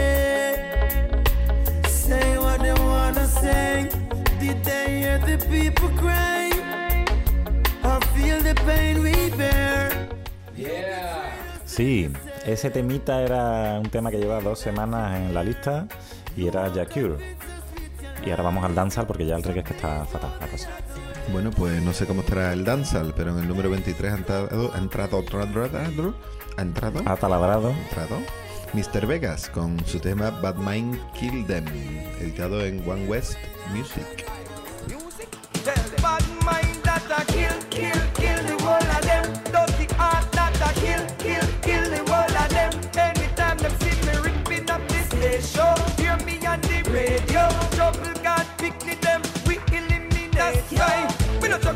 it. Say what they wanna say. Did they hear the people cry? Or feel the pain we bear?
Sí, ese temita era un tema que lleva 2 semanas en la lista y era Ja Cure. Y ahora vamos al dancehall porque ya el reggae es que está fatal la cosa.
Bueno, pues no sé cómo estará el dancehall, pero en el número 23 ha entrado
Ataladrado.
Mr. Vegas con su tema Bad Mind Kill Them, editado en One West Music.
Bad mind that a kill the whole of them. Dirty heart that a kill the whole of them. Anytime them see me ripping up this station, hear me on the radio. Trouble God picnic them, we eliminate. That's right. We no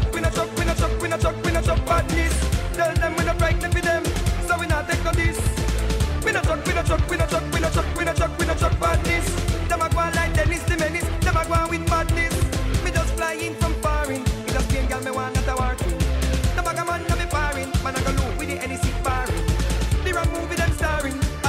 chuck badness. Tell them we no frightened with them, so we not take no this. We no chuck badness. Them a go on like Dennis the Menace. Them a go on with madness. Me just fly in from foreign. Me just plain girl me want not a war too. The bag a man no me foreign. Man a go look with the NEC foreign. The wrong movie them starring.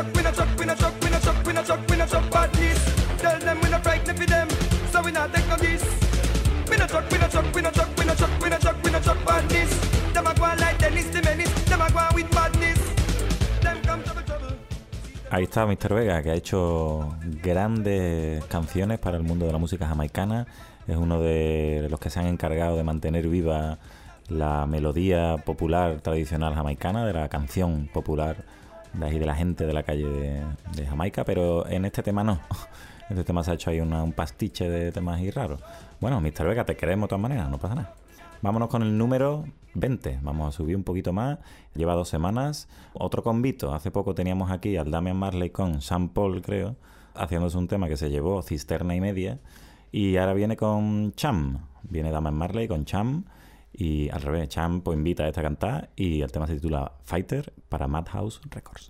chuck, we no chuck, we no chuck, we no chuck, we no chuck, we no chuck badness. Tell them we no frightened for them, so we not take no this. We no chuck, we no chuck, we no chuck, we no chuck, we no chuck, we no chuck badness. Them a go on like Dennis the Menace, them a go on with badness. Them come trouble, trouble.
Ahí está Mr. Vega, que ha hecho grandes canciones para el mundo de la música jamaicana. Es uno de los que se han encargado de mantener viva la melodía popular tradicional jamaicana, de la canción popular de la gente de la calle de Jamaica, pero en este tema no. En este tema se ha hecho ahí un pastiche de temas ahí raros. Bueno, Mr. Vega, te queremos de todas maneras, no pasa nada. Vámonos con el número 20. Vamos a subir un poquito más. Lleva 2 semanas. Otro convito. Hace poco teníamos aquí al Damian Marley con Sean Paul, creo, haciéndose un tema que se llevó cisterna y media. Y ahora viene con Cham. Viene Damian Marley con Cham. Y al revés, Cham pues invita a esta a cantar. Y el tema se titula Fighter para Madhouse Records.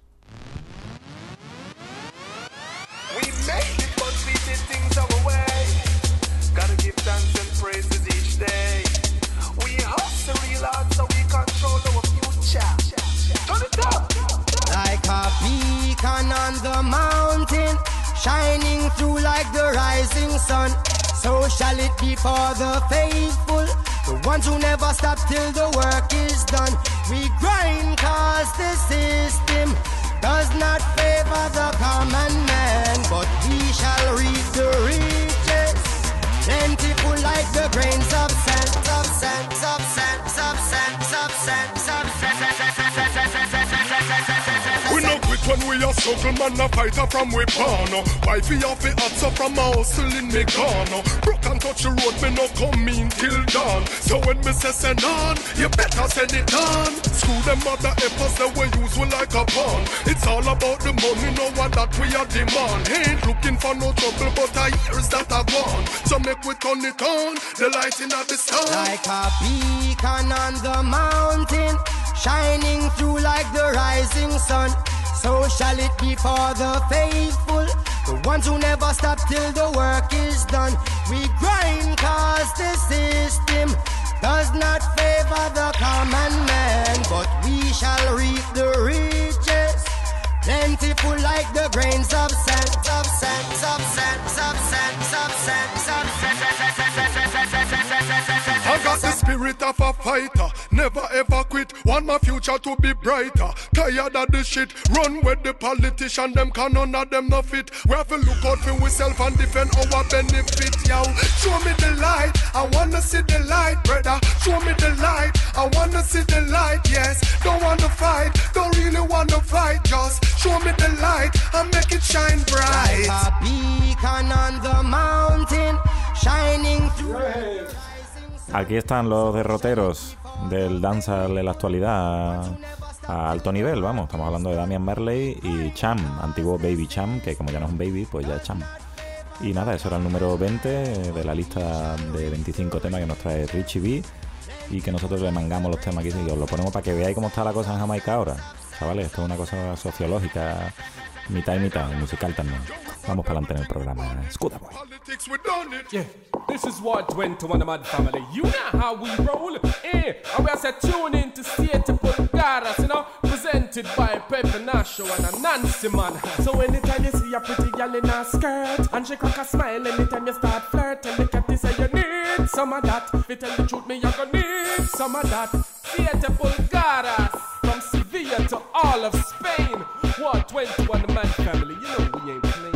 We made it, but we did things our way. Gotta give thanks and praises each day. We hustle real hard so we control our future. Turn it up.
Like a beacon on the mountain, shining through like the rising sun. So shall it be for the faithful, the ones who never stop till the work is done. We grind cause the system does not favor the common man, but we shall reap the riches, plentiful like the grains of sand, of sand, of sand, of sand, of sand, of sand.
We no quit when we are struggle, man, a fighter from we born. Wife we have the answer from a hustle in me corner. Broke and touch the road, me no come in till dawn. So when me say send on, you better send it on. Screw them other efforts that we use we like a pawn. It's all about the money, no one that we are demand. Ain't looking for no trouble, but I years that are gone. So make we turn it on, the light in the sun.
Like a beacon on the mountain, shining through like the rising sun. So shall it be for the faithful, the ones who never stop till the work is done. We grind cause the system does not favor the common man, but we shall reap the riches, plentiful like the grains of sand, of sand, of sand, of sand, of sand, of
I got the spirit of a fighter, never ever quit. Want my future to be brighter. Tired of the shit, run with the politician. Them can none of them no fit. We have to look out for ourselves and defend our benefit, yo. Show me the light, I wanna see the light, brother. Show me the light, I wanna see the light, yes. Don't wanna fight, don't really wanna fight. Just show me the light and make it shine bright.
like a beacon on the mountain, shining through.
Aquí están los derroteros del dancehall en la actualidad a alto nivel, vamos. Estamos hablando de Damian Marley y Cham, antiguo Baby Cham, que como ya no es un baby, pues ya es Cham. Y nada, eso era el número 20 de la lista de 25 temas que nos trae Richie B, y que nosotros le mangamos los temas aquí y os lo ponemos para que veáis cómo está la cosa en Jamaica ahora. Chavales, esto es una cosa sociológica, mitad y mitad, y musical también. Vamos para adelante en el programa. Scooter Boy.
Yeah, this is what went to one of my family. You know how we roll, eh? And we are set tune in to Siete Pulgadas, you know, presented by Pepe Nacho and a Nancy man. So anytime you see a pretty girl in a skirt and she crack a smile, anytime you start flirting, look at this say you need some of that. If you tell the truth, me you gonna need some of that. Siete Pulgadas, from Sevilla to all of Spain. What went to one of my family? You know we ain't playing.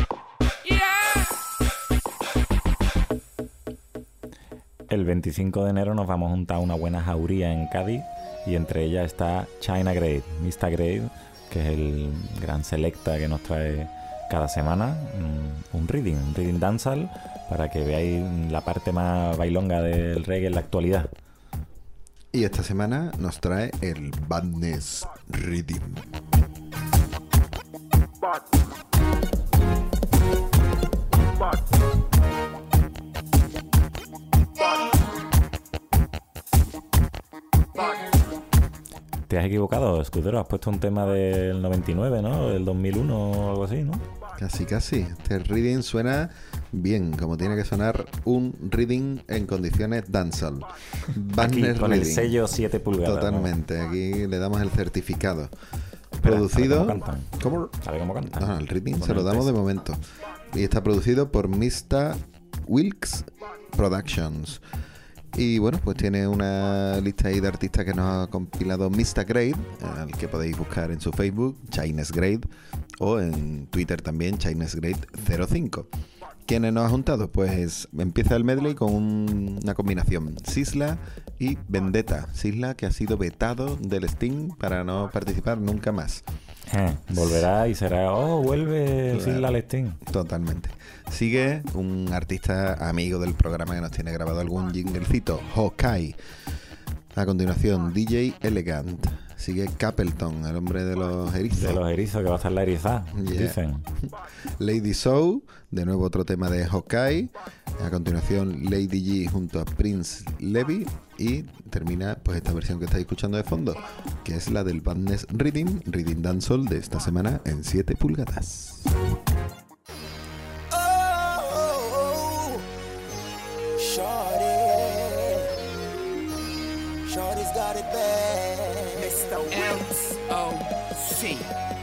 El 25 de enero nos vamos a juntar una buena jauría en Cádiz, y entre ellas está China Grave, Mr. Grave, que es el gran selecta que nos trae cada semana un reading dancehall, para que veáis la parte más bailonga del reggae en la actualidad.
Y esta semana nos trae el Badness Rhythm.
Te has equivocado, Escudero, has puesto un tema del 99, ¿no? Del 2001 o algo así, ¿no?
Casi. Este reading suena bien, como tiene que sonar un reading en condiciones dancehall.
Aquí, con el sello 7 pulgadas.
Totalmente, ¿no? Aquí le damos el certificado. producido...
¿Cómo? ¿Sabe cómo cantan?
El ritmo se lo damos de momento. Y está producido por Mr. Wilkes Productions. Y bueno, pues tiene una lista ahí de artistas que nos ha compilado Mr. Grade, al que podéis buscar en su Facebook, Chinese Grade, o en Twitter también, Chinese Grade 05. ¿Quiénes nos ha juntado? Pues empieza el medley con una combinación Sisla y Vendetta. Sisla, que ha sido vetado del Sting para no participar nunca más.
Volverá y será, vuelve Sisla al Sting.
Totalmente. Sigue un artista amigo del programa que nos tiene grabado algún jinglecito, Hawkeye. A continuación, DJ Elegant. Sigue Capleton, el hombre de los erizos.
De los erizos, que va a estar la erizada, dicen.
Lady Soul, de nuevo otro tema de Hawkeye. A continuación, Lady G junto a Prince Levy. Y termina pues esta versión que estáis escuchando de fondo, que es la del Badness Rhythm Dancehall de esta semana en 7 pulgadas.
Shorty's got it bad. Mr. M.O.C.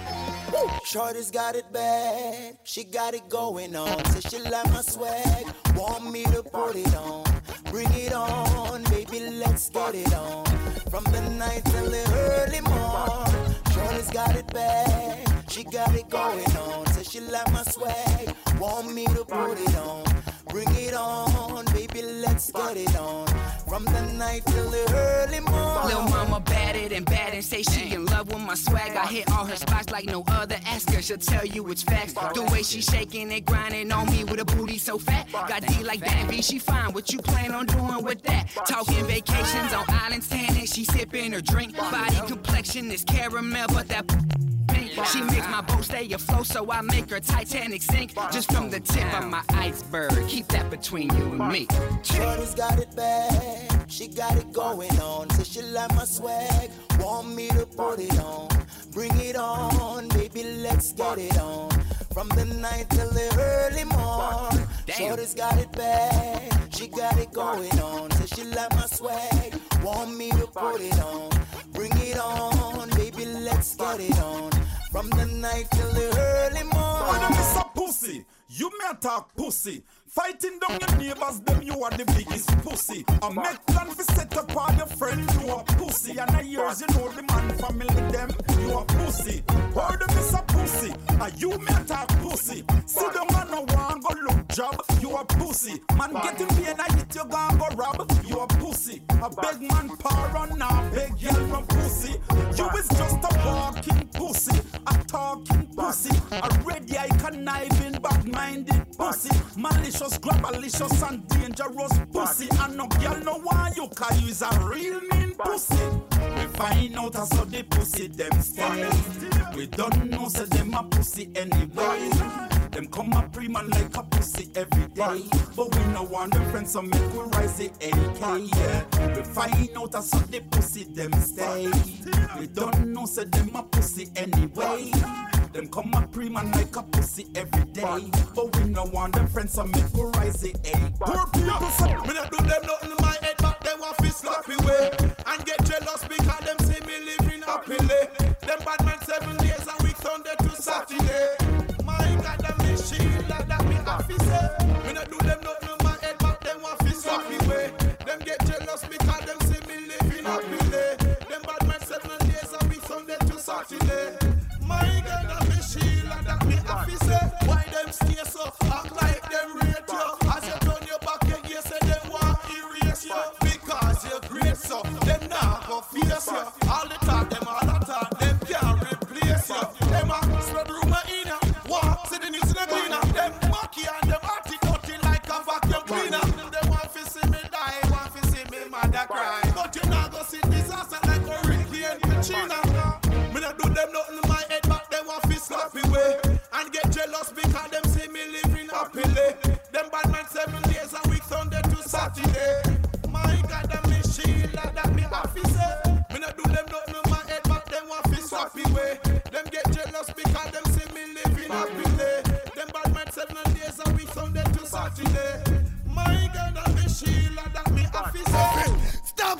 Shorty's got it bad. She got it going on. Says she like my swag. Want me to put it on. Bring it on, baby, let's get it on. From the night till the early morn. Shorty's got it bad. She got it going on. Says she like my swag. Want me to put it on. Bring it on, baby, let's get it on. From the night till the early morning.
Lil' mama batted and bad and say she in love with my swag. I hit all her spots like no other. Ask her, she'll tell you it's facts. The way she shaking and grinding on me with a booty so fat. Got D like that, B, she fine. What you plan on doing with that? Talking vacations on islands, tanning. She sipping her drink. Body complexion is caramel, but that pink. She makes my boat stay afloat, so I make her Titanic sink. Just from the tip of my iceberg. Keep that between you and me.
Shorty's got it bad. She got it going on. Says she like my swag. Want me to put it on. Bring it on, baby, let's get it on. From the night till the early morn. Shorty's got it bad. She got it going on. Says she like my swag. Want me to put it on. Bring it on, baby, let's get it on. From the night till the early morn.
When I miss a pussy, you may talk pussy. Fighting down your neighbors, them you are the biggest pussy. I make plan for set up all your friends, you are pussy. And I years you know the man family them, you are pussy. Heard them is a pussy, and you may talk pussy. See the man no one go look job, you are pussy. Man getting pain, I hit you gon' go rob, you are pussy. A big man power on now, big girl from pussy. You is just a walking pussy, a talking pussy, a ready eye conniving, bad-minded pussy. Malicious, grabalicious and dangerous pussy. And no girl no want you, cause you is a real mean pussy. We find out how so the pussy them stay. We don't know so them a pussy anyway. Them come a pre-man like a pussy every day. But we no want them friends, so make we rise the AK, yeah. We find out how so the pussy them stay. We don't know so them a pussy anyway. Them come a pre-man like a pussy every day. But we no want them friends, so make we rise the AK. Poor people, so me not do them nothing in my head, but they want to slap away. And get jealous because them see me living happily. Them bad man 7 days a week, Sunday to Saturday. My God, them me shield like that me officer. Me not do them nothing in my head, but they want to slap away. Them get jealous because them see me living happily. Them bad man 7 days a week, Sunday to Saturday. My God, them me shield like that me officer. Why them stay so act like them rate you? As you turn your back, you say them want erase you. Because you're great, so them not go face you. All the time, them all the time, them can't replace you. Them a spread rumor in you. Walk, see the news in the cleaner. Them monkey and them arty like a vacuum cleaner. Them want to see me die, want to see me mother cry. But you not go see disaster like a Ricky and Katrina. Me not do them nothing in my head, but they want to slap away. And get jealous because them see me living happily. Them bad man 7 days a week, Sunday to Saturday. My God, them me shield like that me officer. Me not do them nothing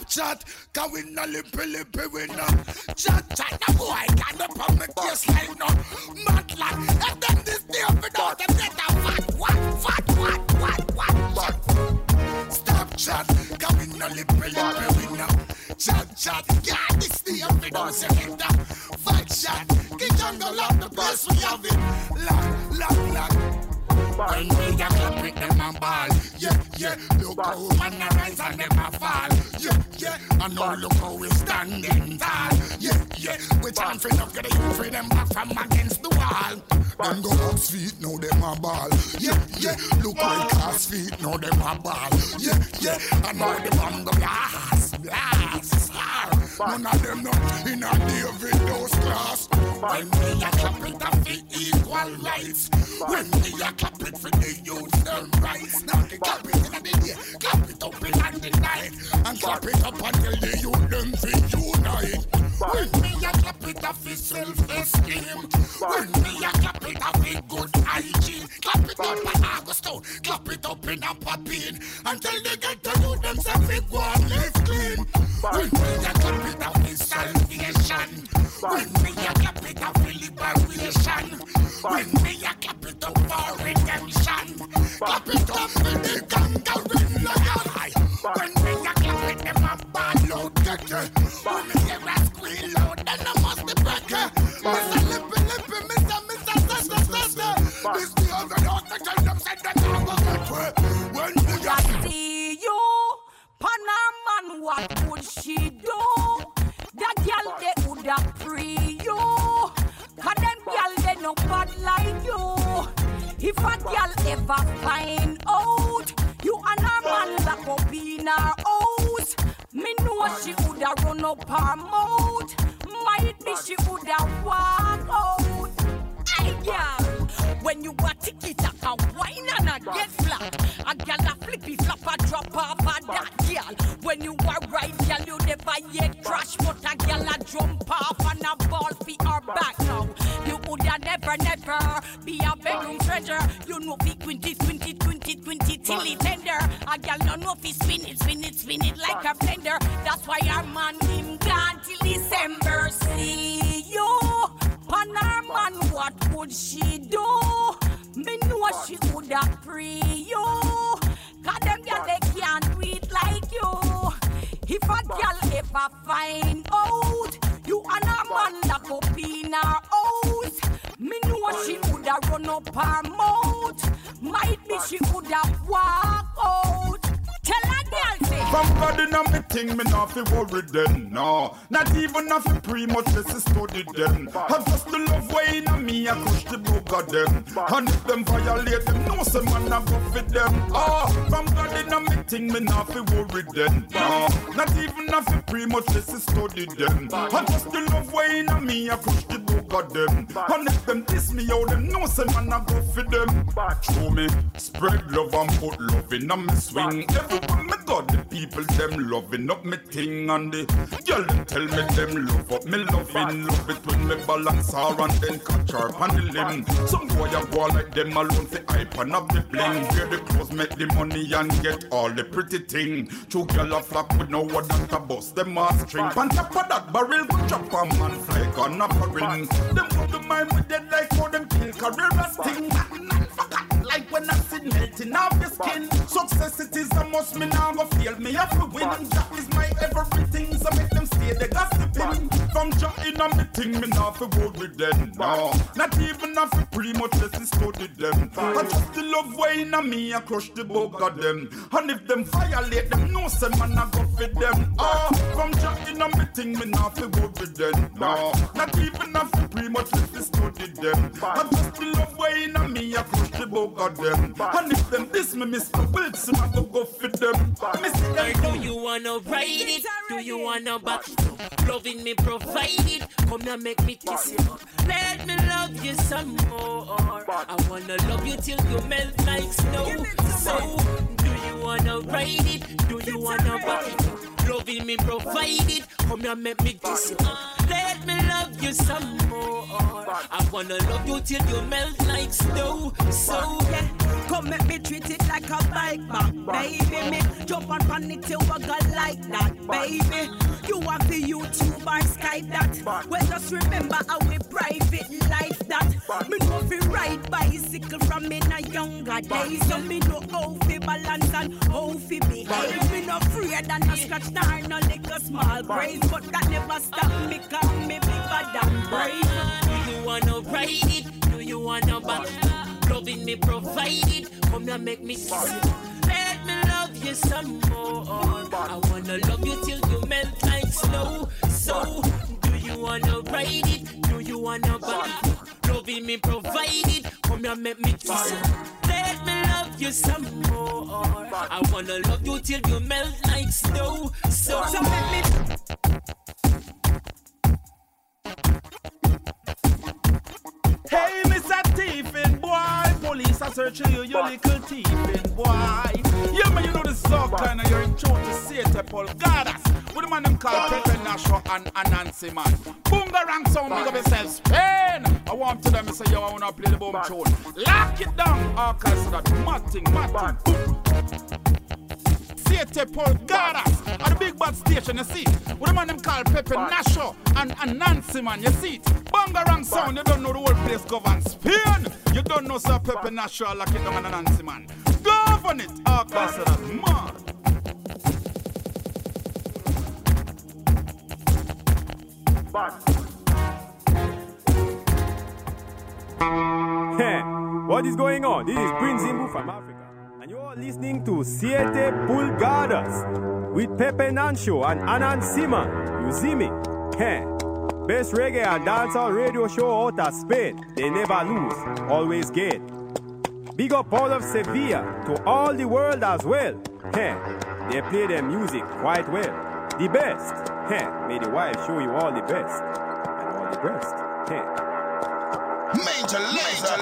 chat, cause we no lippy, we no chat, the boy can up on me case like no mad lad. And then this day without them get a fat. Stop chat, cause we no lippy, we no chat, yeah, this day without them get a fat chat. Get jungle up the place we have it, lock. When we a clap it, them a ball. Yeah. Look how man a rise and them a fall. Yeah. And now look how we standing tall. Yeah. We chant for enough, get a youth for them back from against the wall. Them go up feet, now them a ball. Yeah. Look how we cast feet, now them a ball. Yeah. And now the bomb go blast. None of them no in a David Dose class. When we a clap it up for equal rights. When we a clap it for the youth them rights. Now clap it in the day, clap it up in the night, and clap it up until the youth them feel unite. When we a clap it up for self-esteem. When we a clap it up for good hygiene. Clap it up in Augusto, clap it up in a Papine, until they get to you themselves it go and live clean. When we a clap it up for salvation. When we a clap it up for liberation. When we a clap it up for redemption. Clap it up for the conquering lion. When we a clap it, them a ball out getter. When we hear a squeal out, then I must be breaker. Mr. Lippy, Mr. This the other doctor tell them said that I'm a good. When we a
see you, Panaman, what would she do? That girl they woulda free you. Cause them girl they no bad like you. If a girl ever find out you and her man lock up in her house, me know she woulda run up her mouth. Might be she woulda walk out. Hey girl, when you a ticky-tack a wine and a get flat, a girl a flippy flop a drop off a that girl. When you a ride girl you never yet crash, but a girl a jump off and a ball for her back now. You woulda never be a bedroom treasure. You know fi 20 till it tender. A girl no know fi spin it like a blender. That's why our man him gone till December. See you, pan her man, what would she do? Me know she woulda free you. Cause them girl they can't do it like you. If a girl ever find out you and a man lock up in her house, me know she woulda run up her mouth. Might be she woulda walk out. Tell a girl say
from God in a me thing, me not fi worry them, no. Not even not fi pre-much less study them. Have just the love way in a me, I crush the book of them. And if them violate them, no some man a go fit them. From God in a me thing, me not fi worry them, no. Not even not fi pre-much less study them. And just the love way in a me, I crush the book of them. And if them diss me out, them no some man a go fit them. Show me, spread love and put love in a me swing. Everywhere me go, the people them loving up me thing, and the girl them tell me them love up me loving. Love it when me balance her and then catch her on the limb. Some boy a go like them alone fi hype and up the bling. Wear the clothes, make the money and get all the pretty thing. True girl a flock with no one that a bust them a string. On top of that barrel go drop a man fly on a barrel. Them go to mind with dead like how them kill career a sting. Like when I see melting off your skin. Success it is a must, me now go fail. Me have to win. That is my everything, so make them stay the gossiping. From Jah in a meeting, me now fi go with them. No, not even have to pretty much less study them. I just the love way in a me, I crush the book of them. And if them violate them, no say man I go fit them. From Jah in a meeting, me now fi go with them. No, not even have to pretty much less study them. I just the love way in a me, I crush the book of them. And if them this me Mr. Wilson, I go fit them.
Do you wanna ride it? Do you wanna back it up? Loving me provided. Come now make me kiss you. Let me love you some more. I wanna love you till you melt like snow. So, do you wanna ride it? Do you wanna back it up? Loving me provided. Come now make me kiss you. Let me love you some more. I wanna love you till you melt like snow. So yeah, come make me treat it like a bike back, baby. Me jump on it till I got like that, baby. You want the YouTube or Skype that? Well, just remember our private life that. Me know fi ride bicycle from in a younger days. So me know how fi balance and how fi behave. Me no afraid and no scratch nor no little small graze. But that never stop me, cause me bigger than brave. Do you wanna ride it? Do you wanna back? Loving me provided. Come here make me kiss it. Let me love you some more. I wanna love you till you melt like snow. So, do you wanna ride it? Do you wanna back? Loving me provided. Come here make me kiss it. Let me love you some more. I wanna love you till you melt like snow. So let me.
Hey, Mr. Thiefin' boy, police are searching you, you little thiefin' boy. Yeah, man, you know this is all kind of, you're in tune to Siete Pulgadas. With the man them called Pepe Nasho and Anansi, man. Boongarang sound, make up yourself, Spain. I want to them, say, yo, I want to play the boom tune. Lock it down, all kinds of that, matting, boom. Siete Pulgadas at the big bad station, you see. With the man them called Pepe Nasho and Nancy, man, you see it. Bangarang sound, you don't know the whole place govern Spain. You don't know Sir Pepe Nasho, lock it down and Nancy, man. Govern it, all kinds of that, man.
Hey, what is going on? This is Prince Zimbu from Africa. And you're listening to Siete Pulgadas with Pepe Nansho and Anand Siman. You see me? Hey, best reggae and dancehall radio show out of Spain. They never lose, always gain. Big up all of Sevilla to all the world as well. Hey, they play their music quite well. The best. Hey, may the wife show you all the best and all the best. Hey.
Major laser.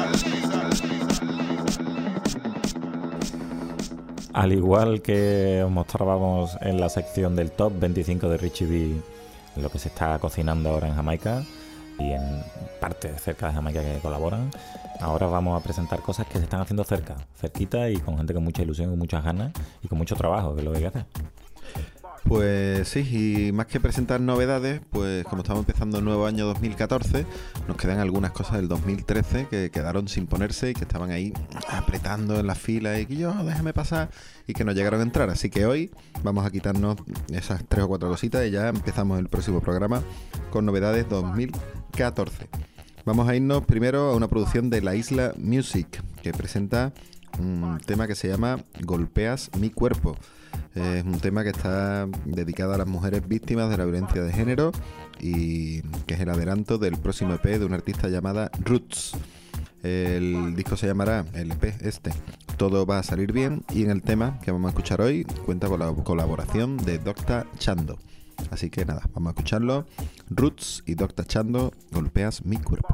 Al igual que os mostrábamos en la sección del Top 25 de Richie B, lo que se está cocinando ahora en Jamaica y en parte cerca de Jamaica que colaboran, ahora vamos a presentar cosas que se están haciendo cerquita y con gente con mucha ilusión, con muchas ganas y con mucho trabajo, que es lo que hay que hacer.
Pues sí, y más que presentar novedades, pues como estamos empezando el nuevo año 2014, nos quedan algunas cosas del 2013 que quedaron sin ponerse y que estaban ahí apretando en las filas y que yo, déjame pasar, y que no llegaron a entrar. Así que hoy vamos a quitarnos esas 3 o 4 cositas y ya empezamos el próximo programa con novedades 2014. Vamos a irnos primero a una producción de La Isla Music, que presenta un tema que se llama Golpeas mi cuerpo. Es un tema que está dedicado a las mujeres víctimas de la violencia de género y que es el adelanto del próximo EP de una artista llamada Roots. El disco se llamará, el EP Todo va a salir bien, y en el tema que vamos a escuchar hoy cuenta con la colaboración de Dr. Chando. Así que nada, vamos a escucharlo. Roots y Dr. Chando, Golpeas mi cuerpo.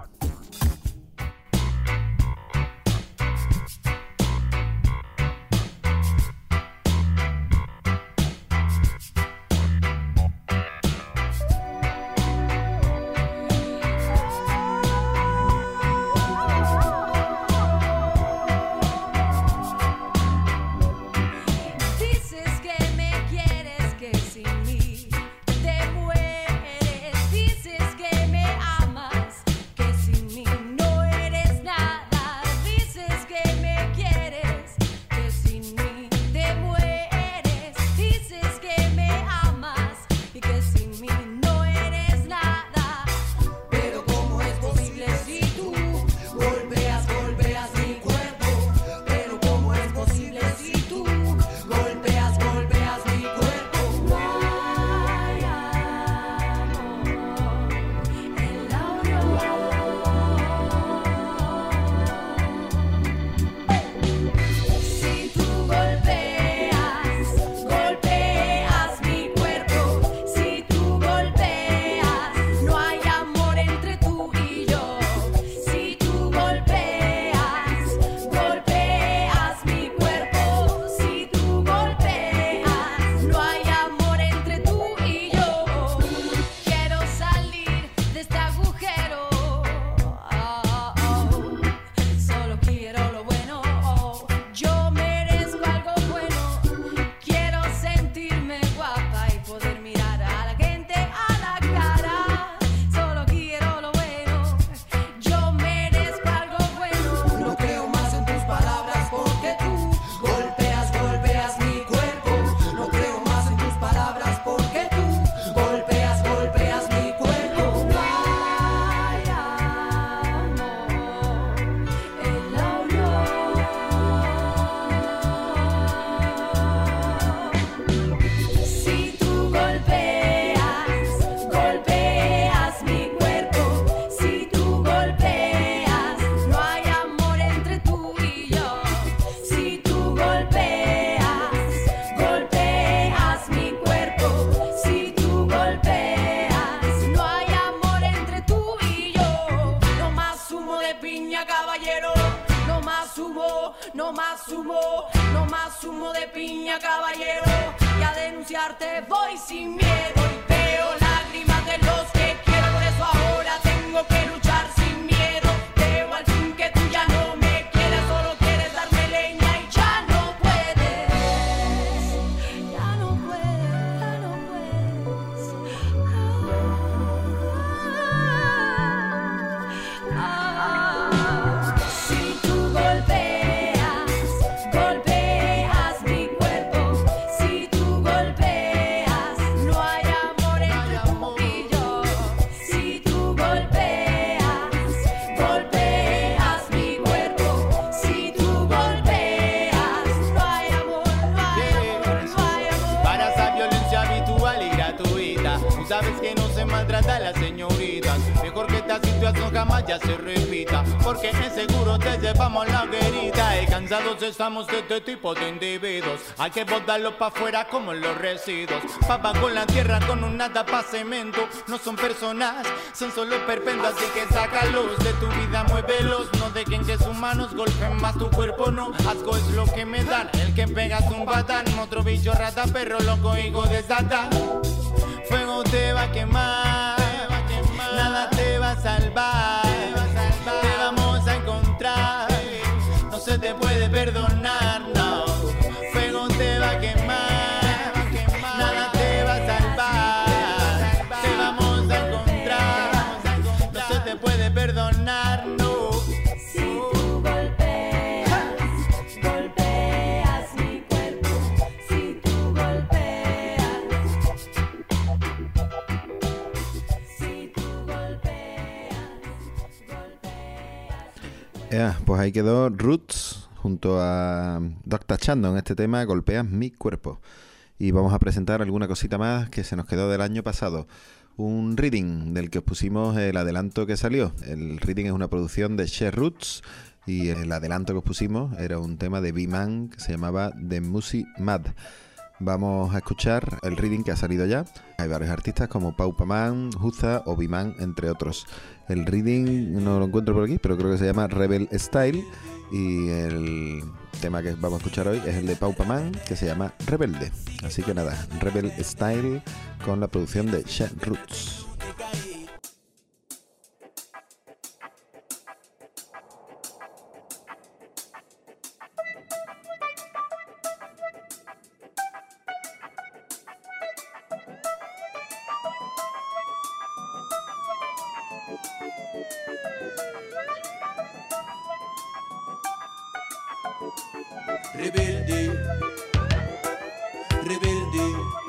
Que si piña, caballero, y a denunciarte voy sin miedo. Y veo lágrimas de los que quiero, por eso ahora tengo que luchar sin miedo. Veo al fin que tú ya no me quieres, solo quieres darme leña y ya no puedes. Ya no puedes, ya no puedes. Si tú golpeas mi cuerpo. Si tú golpeas, no hay amor entre tú y yo. Si tú golpeas mi cuerpo. Si tú golpeas, no hay amor, no hay amor, no hay amor.
Para esa violencia habitual y gratuita, tú sabes que no se maltrata a las señoritas. Mejor que esta situación jamás ya se repita, porque en seguro te llevamos la hoguerita. Y cansados estamos de este tipo de individuos. Hay que botarlos pa' afuera como los residuos. Papa con la tierra con una tapa cemento. No son personas, son solo perpendos. Así que sácalos de tu vida, muévelos. No dejen que sus manos golpeen más tu cuerpo, no. Asco es lo que me dan, el que pega es un patán. Otro bicho, rata, perro, loco, hijo de Satán. Fuego te va a quemar, nada te va a salvar. Te vamos a encontrar, no se te puede perdonar, no. Fuego te va a quemar, nada te va a salvar. Te vamos a encontrar, no se te puede perdonar, no.
Si tú golpeas mi cuerpo. Si tú golpeas. Si tú
Pues ahí quedó Roots junto a Dr. Chando en este tema Golpeas mi cuerpo. Y vamos a presentar alguna cosita más que se nos quedó del año pasado. Un reading del que os pusimos el adelanto que salió. El reading es una producción de She Roots y el adelanto que os pusimos era un tema de B-Man que se llamaba The Musi Mad. Vamos a escuchar el reading que ha salido ya. Hay varios artistas como Paupaman, Huza o B-Man, entre otros. El reading no lo encuentro por aquí, pero creo que se llama Rebel Style. Y el tema que vamos a escuchar hoy es el de Paupaman, que se llama Rebelde. Así que nada, Rebel Style con la producción de She Roots.
Rebelde, rebelde.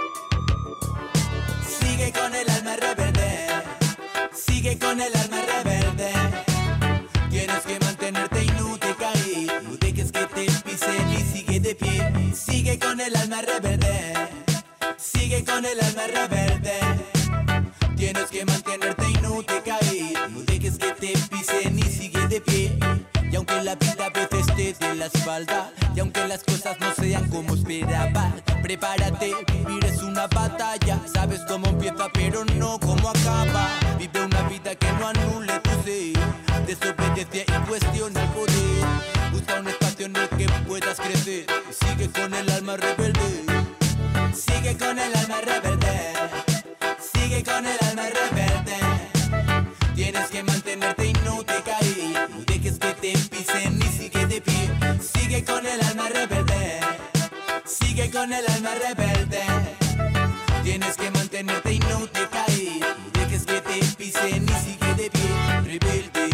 Sigue con el alma rebelde. Sigue con el alma rebelde. Tienes que mantenerte y no te caer. No dejes que te pisen y sigue de pie. Sigue con el alma rebelde. Sigue con el alma rebelde. Tienes que mantenerte y no te caer. No dejes que te pisen y sigue de pie. Y aunque la vida a veces te dé la espalda, y aunque las cosas no sean como esperabas, prepárate, vivir es una batalla. Sabes cómo empieza pero no cómo acaba. Vive una vida que no anule tu ser. Desobedece y cuestiona el poder. Busca un espacio en el que puedas crecer. Y sigue con el alma rebelde. Sigue con el alma rebelde. Sigue con el alma rebelde. Tienes que mantenerte y no te caer. No dejes que te pisen y sigue de pie. Sigue con el alma rebelde. Sigue con el alma rebelde. Tienes que mantenerte y no te caer. No dejes que te pisen y sigue de pie. Rebelde.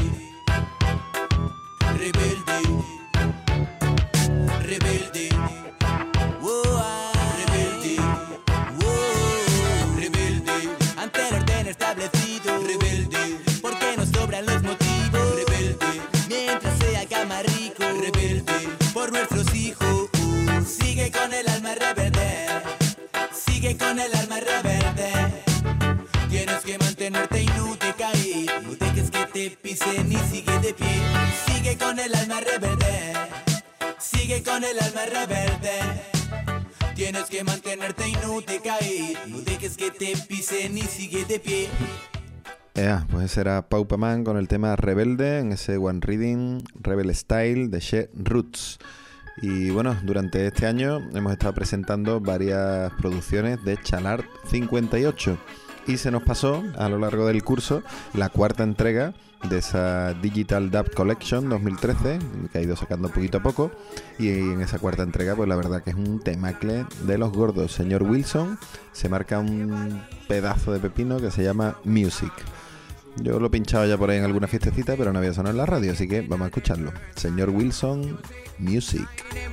Rebelde. Rebelde. Rebelde. Rebelde. Ante el orden establecido. Rebelde. Porque nos sobran los motivos. Rebelde. Mientras se haga más rico. Rebelde. Por nuestros hijos. Sigue con el alma rebelde. Sigue con el alma rebelde. Tienes que mantenerte y no te caer. No dejes que te pisen y sigue de pie. Sigue con el alma rebelde. Sigue con el alma rebelde. Tienes que mantenerte y no te caer. No dejes que te pisen y sigue de pie.
Pues ese era Paupaman con el tema Rebelde en ese One Reading Rebel Style de She Roots. Y bueno, durante este año hemos estado presentando varias producciones de Chalart 58 y se nos pasó a lo largo del curso la cuarta entrega de esa Digital Dub Collection 2013 que ha ido sacando poquito a poco, y en esa cuarta entrega pues la verdad que es un temacle de los gordos. Señor Wilson se marca un pedazo de pepino que se llama Music. Yo lo he pinchado ya por ahí en alguna fiestecita, pero no había sonado en la radio, así que vamos a escucharlo. Señor Wilson, Music.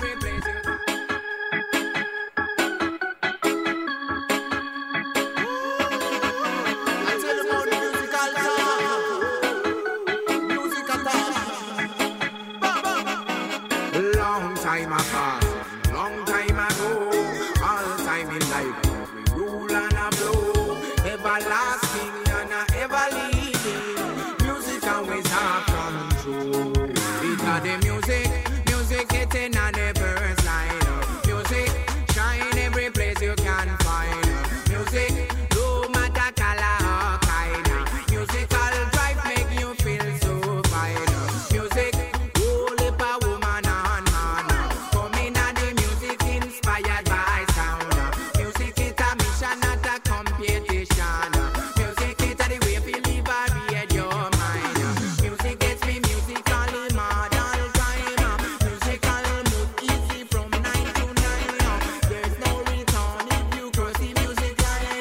Long time apart, long time ago, all time in life, we rule and a blow, everlasting and a ever leading, music always have control. Because the music hitting on the first line, music shine every place you can find, music no matter color or kind, musical drive make you feel so fine, music only for woman and man, coming at the music inspired by sound, music is a mission not a competition, music is the way we liberate your mind, music gets me musically mad all time, musical mood easy from 9 to 9, there's no return if you cross the music line,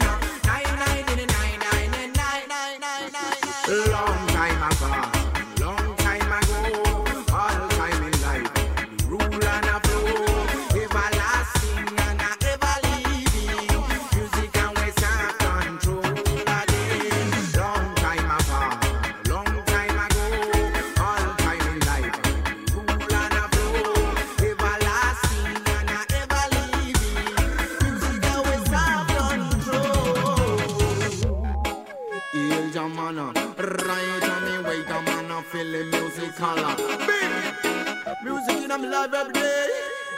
9. Long time apart, long time ago, all time in life, we rule and a flow, everlasting and a ever leading, music always have control again. Long time apart, long time ago, all time in life, we rule and a flow, everlasting and a ever leading, music always have control. Il Jamana, right on me way, Jamana, feeling musical. Music in my life every day,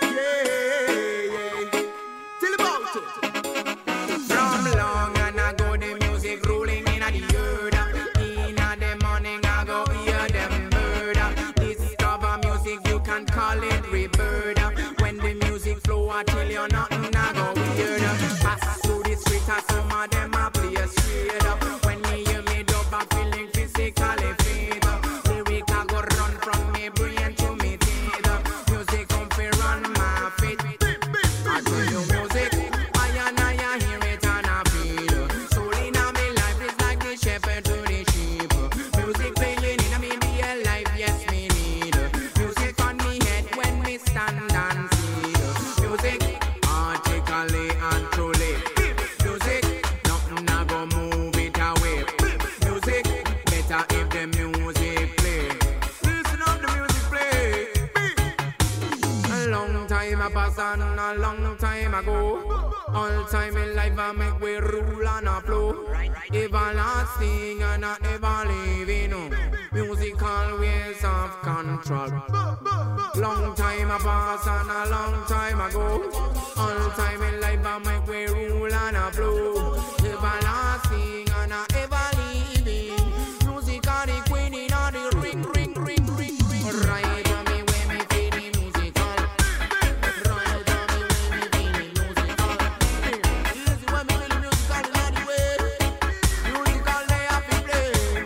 yeah. Tell about it. From long and ago, the music ruling in the earth. In the morning, I go hear them bird. Discover music, you can call it rebirth. When the music flow, I tell you nothing, I go weird. Pass through the street, some of them I play straight up. When me hear me dub, I'm feeling physically fit. Lyric I go run from me brain to me teeth. Music come fi run my feet. I tell you music, I hear it and I feel. Soul in me life is like the shepherd to the sheep. Music playing in me real life, yes me need. Music on me head when me stand and see. Music artically and truly. Music nothing I go move it away. Music better if the music play. Listen up the music play. A long time a pass and a long time ago. All time in life I make we rule and a flow. Everlasting and a ever living. Music always have control. Long time a pass and a long time ago. All time in life I make we rule and a flow. Everlasting and a ever living. Music are the queen in all the ring. Right on me when me feel the musical. Right on me when me feel the musical. Easy when me feel the musical in all the way. Musical they have to play.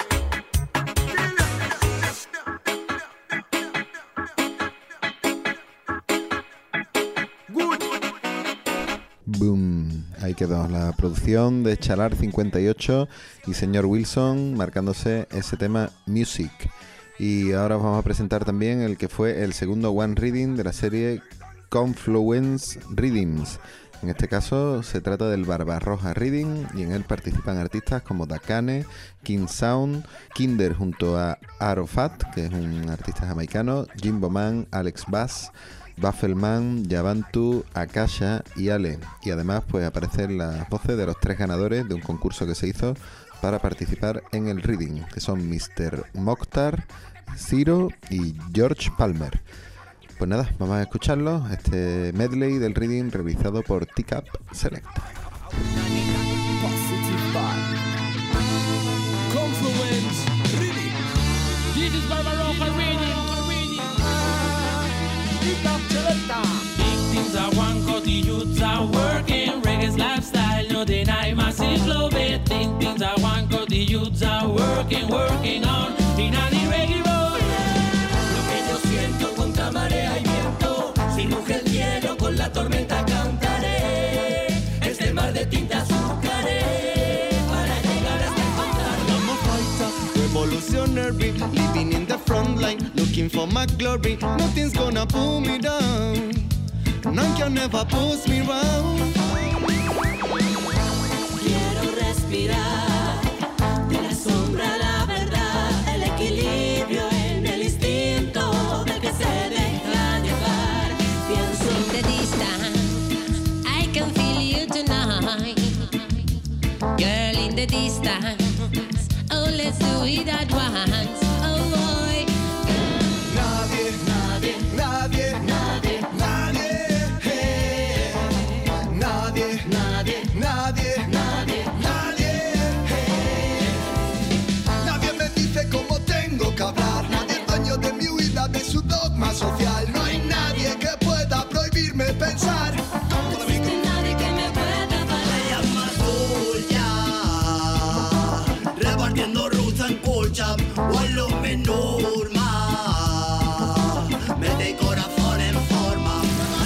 Boom. Ahí quedó la producción de Chalart 58 y Señor Wilson marcándose ese tema Music. Y ahora os vamos a presentar también el que fue el segundo One Reading de la serie Confluence Readings. En este caso se trata del Barbarroja Reading y en él participan artistas como Dakane, King Sound, Kinder junto a Arafat, que es un artista jamaicano, Jimbo Man, Alex Bass, Baffelman, Yabantu, Akasha y Ale. Y además pues aparecen las voces de los 3 ganadores de un concurso que se hizo para participar en el Reading, que son Mr. Mokhtar, Zero y George Palmer. Pues nada, vamos a escucharlo, este medley del Reading realizado por T-Cap Select.
Confluence Reading. This is Barbarroja Reading. T-Cap Select. this love it things I want, cause the youths are working on in a reggae road. Lo que yo siento contra marea y viento, si ruge el cielo con la tormenta cantaré, este mar de tinta surcaré para llegar hasta encontrarlo.
I'm a fighter, revolutionary, living in the front line, looking for my glory. Nothing's gonna pull me down, none can never push me round.
Quiero respirar de la sombra a la verdad, el equilibrio en el instinto del que se deja llevar. Pienso
In the distance, I can feel you tonight. Girl, in the distance, oh, let's do it at once. Oh, boy.
Nadie, nadie, nadie, nadie, nadie, hey. Nadie, nadie, nadie, nadie, nadie, hey. Nadie me dice cómo tengo que hablar, nadie es dueño de mi huida, de su dogma social. No hay nadie que pueda prohibirme pensar.
nadie que me pueda parar.
Repartiendo rusa en colcha, o en lo menor más. Mente y corazón en forma.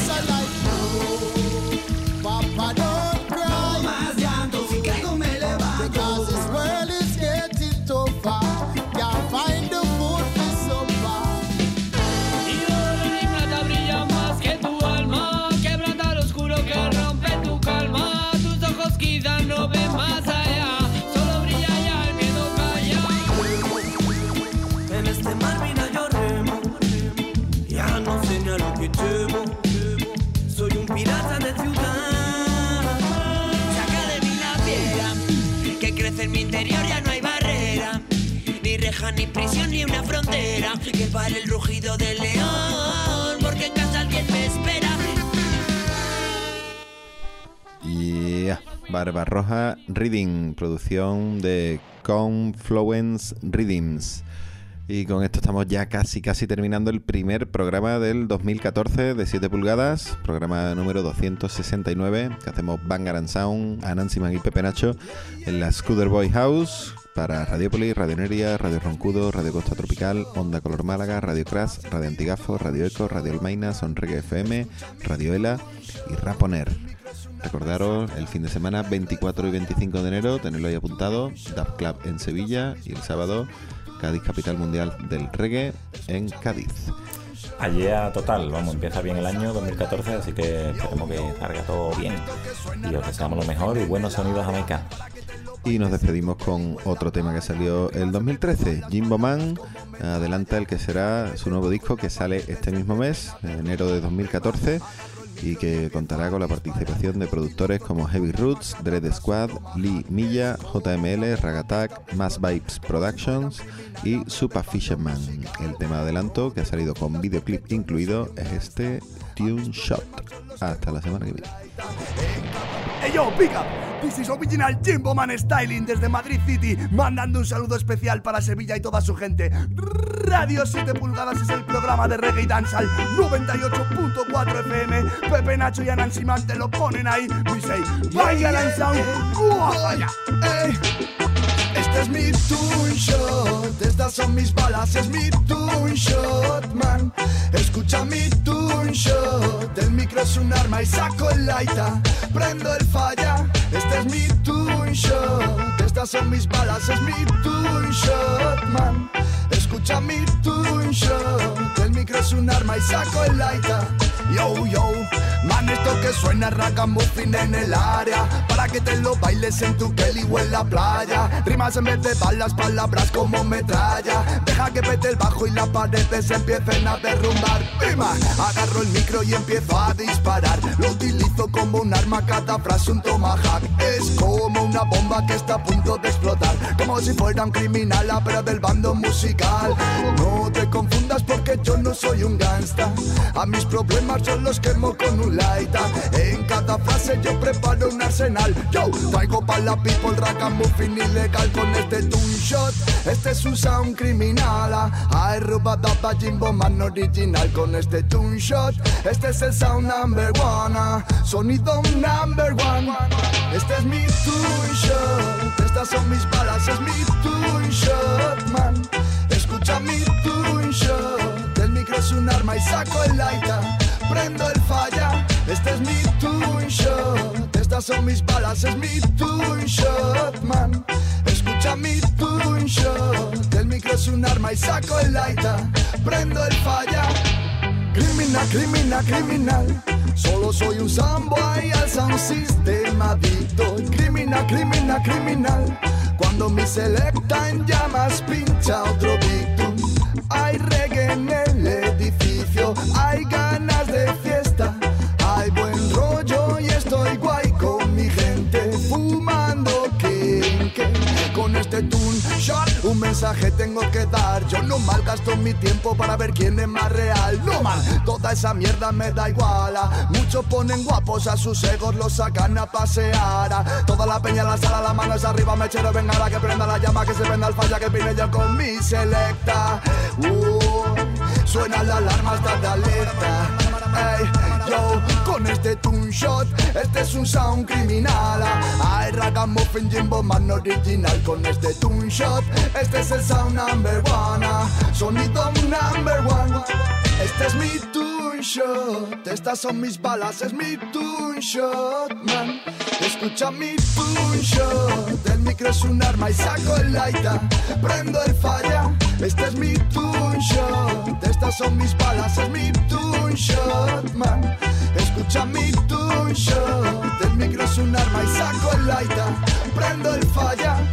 Papa, don't cry. No más llanto, si caigo me levanto. Because this world is getting tougher. Can't find the food for supper.
Y oro y plata brillan más que tu alma, quebranta lo oscuro que rompe tu calma. Tus ojos quizás no ven más allá, solo brilla ya el miedo calla.
En este mar vino yo remo, ya no sé ni a lo que temo. Soy un pirata de ciudad.
Saca de mí la piedra que crece en mi interior, ya no hay barrera, ni reja, ni prisión, ni una frontera que pare el rugido del león, porque en casa alguien me espera.
Yeah. Barbarroja Reading, producción de Confluence Rhythms. Y con esto estamos ya casi terminando el primer programa del 2014 de 7 pulgadas, programa número 269, que hacemos Bangar and Sound, Anansi Man y Pepe Nacho en la Scooter Boy House para Radiopolis, Radio Neria, Radio Roncudo, Radio Costa Tropical, Onda Color Málaga, Radio Crash, Radio Antigafo, Radio Eco, Radio Almaina, Sonreggae FM, Radio Ela y Raponer. Recordaros, el fin de semana 24 y 25 de enero, tenerlo ahí apuntado, Dub Club en Sevilla, y el sábado Cádiz, capital mundial del reggae, en Cádiz.
Ayer total, vamos, empieza bien el año 2014, así que esperemos que salga todo bien y os deseamos lo mejor y buenos sonidos jamaicanos.
Y nos despedimos con otro tema que salió el 2013. Jimbo Man adelanta el que será su nuevo disco, que sale este mismo mes, en enero de 2014, y que contará con la participación de productores como Heavy Roots, Dread Squad, Lee Milla, JML, Ragattack, Mass Vibes Productions y Super Fisherman. El tema de adelanto, que ha salido con videoclip incluido, es este Tune Shot. Hasta la semana que viene.
Hey yo, pick up. This is original Jimbo Man Styling desde Madrid City, mandando un saludo especial para Sevilla y toda su gente. Radio 7 pulgadas es el programa de reggae y dancehall, 98.4 FM. Pepe, Nacho y Anansi Man te lo ponen ahí. We say, Bangar and Sound. ¡Vaya!
Este es mi tune shot, estas son mis balas, es mi tune shot, man. Escucha mi tune shot, el micro es un arma y saco el laita, prendo el falla. Este es mi tune shot, estas son mis balas, es mi tune shot, man. Escucha mi tune shot, el micro es un arma y saco el laita. Yo, yo, man, esto que suena ragamuffin en el área, para que te lo bailes en tu Kelly o en la playa. Rimas en vez de balas, palabras como metralla. Deja que pete el bajo y las paredes empiecen a derrumbar. ¡Pima! Agarro el micro y empiezo a disparar. Lo utilizo como un arma, cada frase un tomahawk. Es como una bomba que está a punto de explotar, como si fuera un criminal, pero del bando musical. No te confundas porque yo no soy un gangsta, a mis problemas yo los quemo con un lighter. En cada frase yo preparo un arsenal. Yo traigo pa' la people ragamuffin ilegal con este tune shot. Este es un sound criminal. Hay rubadaba Jimbo Man original con este tune shot. Este es el sound number one. Sonido number one. Este es mi tune shot. Estas son mis balas, es mi tune shot, man. Escucha mi tune shot. El micro es un arma y saco el lighter. Prendo el falla. Este es mi tune shot. Estas son mis balas, es mi tune shot, man. Escucha mi tune shot. El micro es un arma y saco el lighter. Prendo el falla. Criminal, criminal, criminal. Solo soy un soundboy al sound system adicto. Criminal, criminal, criminal. Cuando mi selecta en llamas pincha otro victim. Hay reggae en el edificio. Hay ganas de fiesta. Hay buen rollo y estoy guay con mi gente. Fumando quinque. Con este tune shot un mensaje tengo que dar. Yo no malgasto mi tiempo para ver quién es más real. No mal, toda esa mierda me da igual. Muchos ponen guapos a sus egos, los sacan a pasear. Toda la peña en la sala, las manos arriba, mechero, venga la que prenda la llama, que se prenda el falla, que vine yo con mi selecta. Suena la alarma hasta de alerta. Ey, yo, con este tune shot, este es un sound criminal. Hay ragamuffin Jimbo Man original con este tune shot. Este es el sound number one. Sonido number one. Este es mi tune shot. Estas son mis balas, es mi tune shot, man. Escucha mi tune shot. El micro es un arma y saco el lighter. Prendo el falla. Este es mi tune shot. Estas son mis balas, es mi tune shot, man. Escucha mi tune shot. El micro es un arma y saco el lighter. Prendo el falla.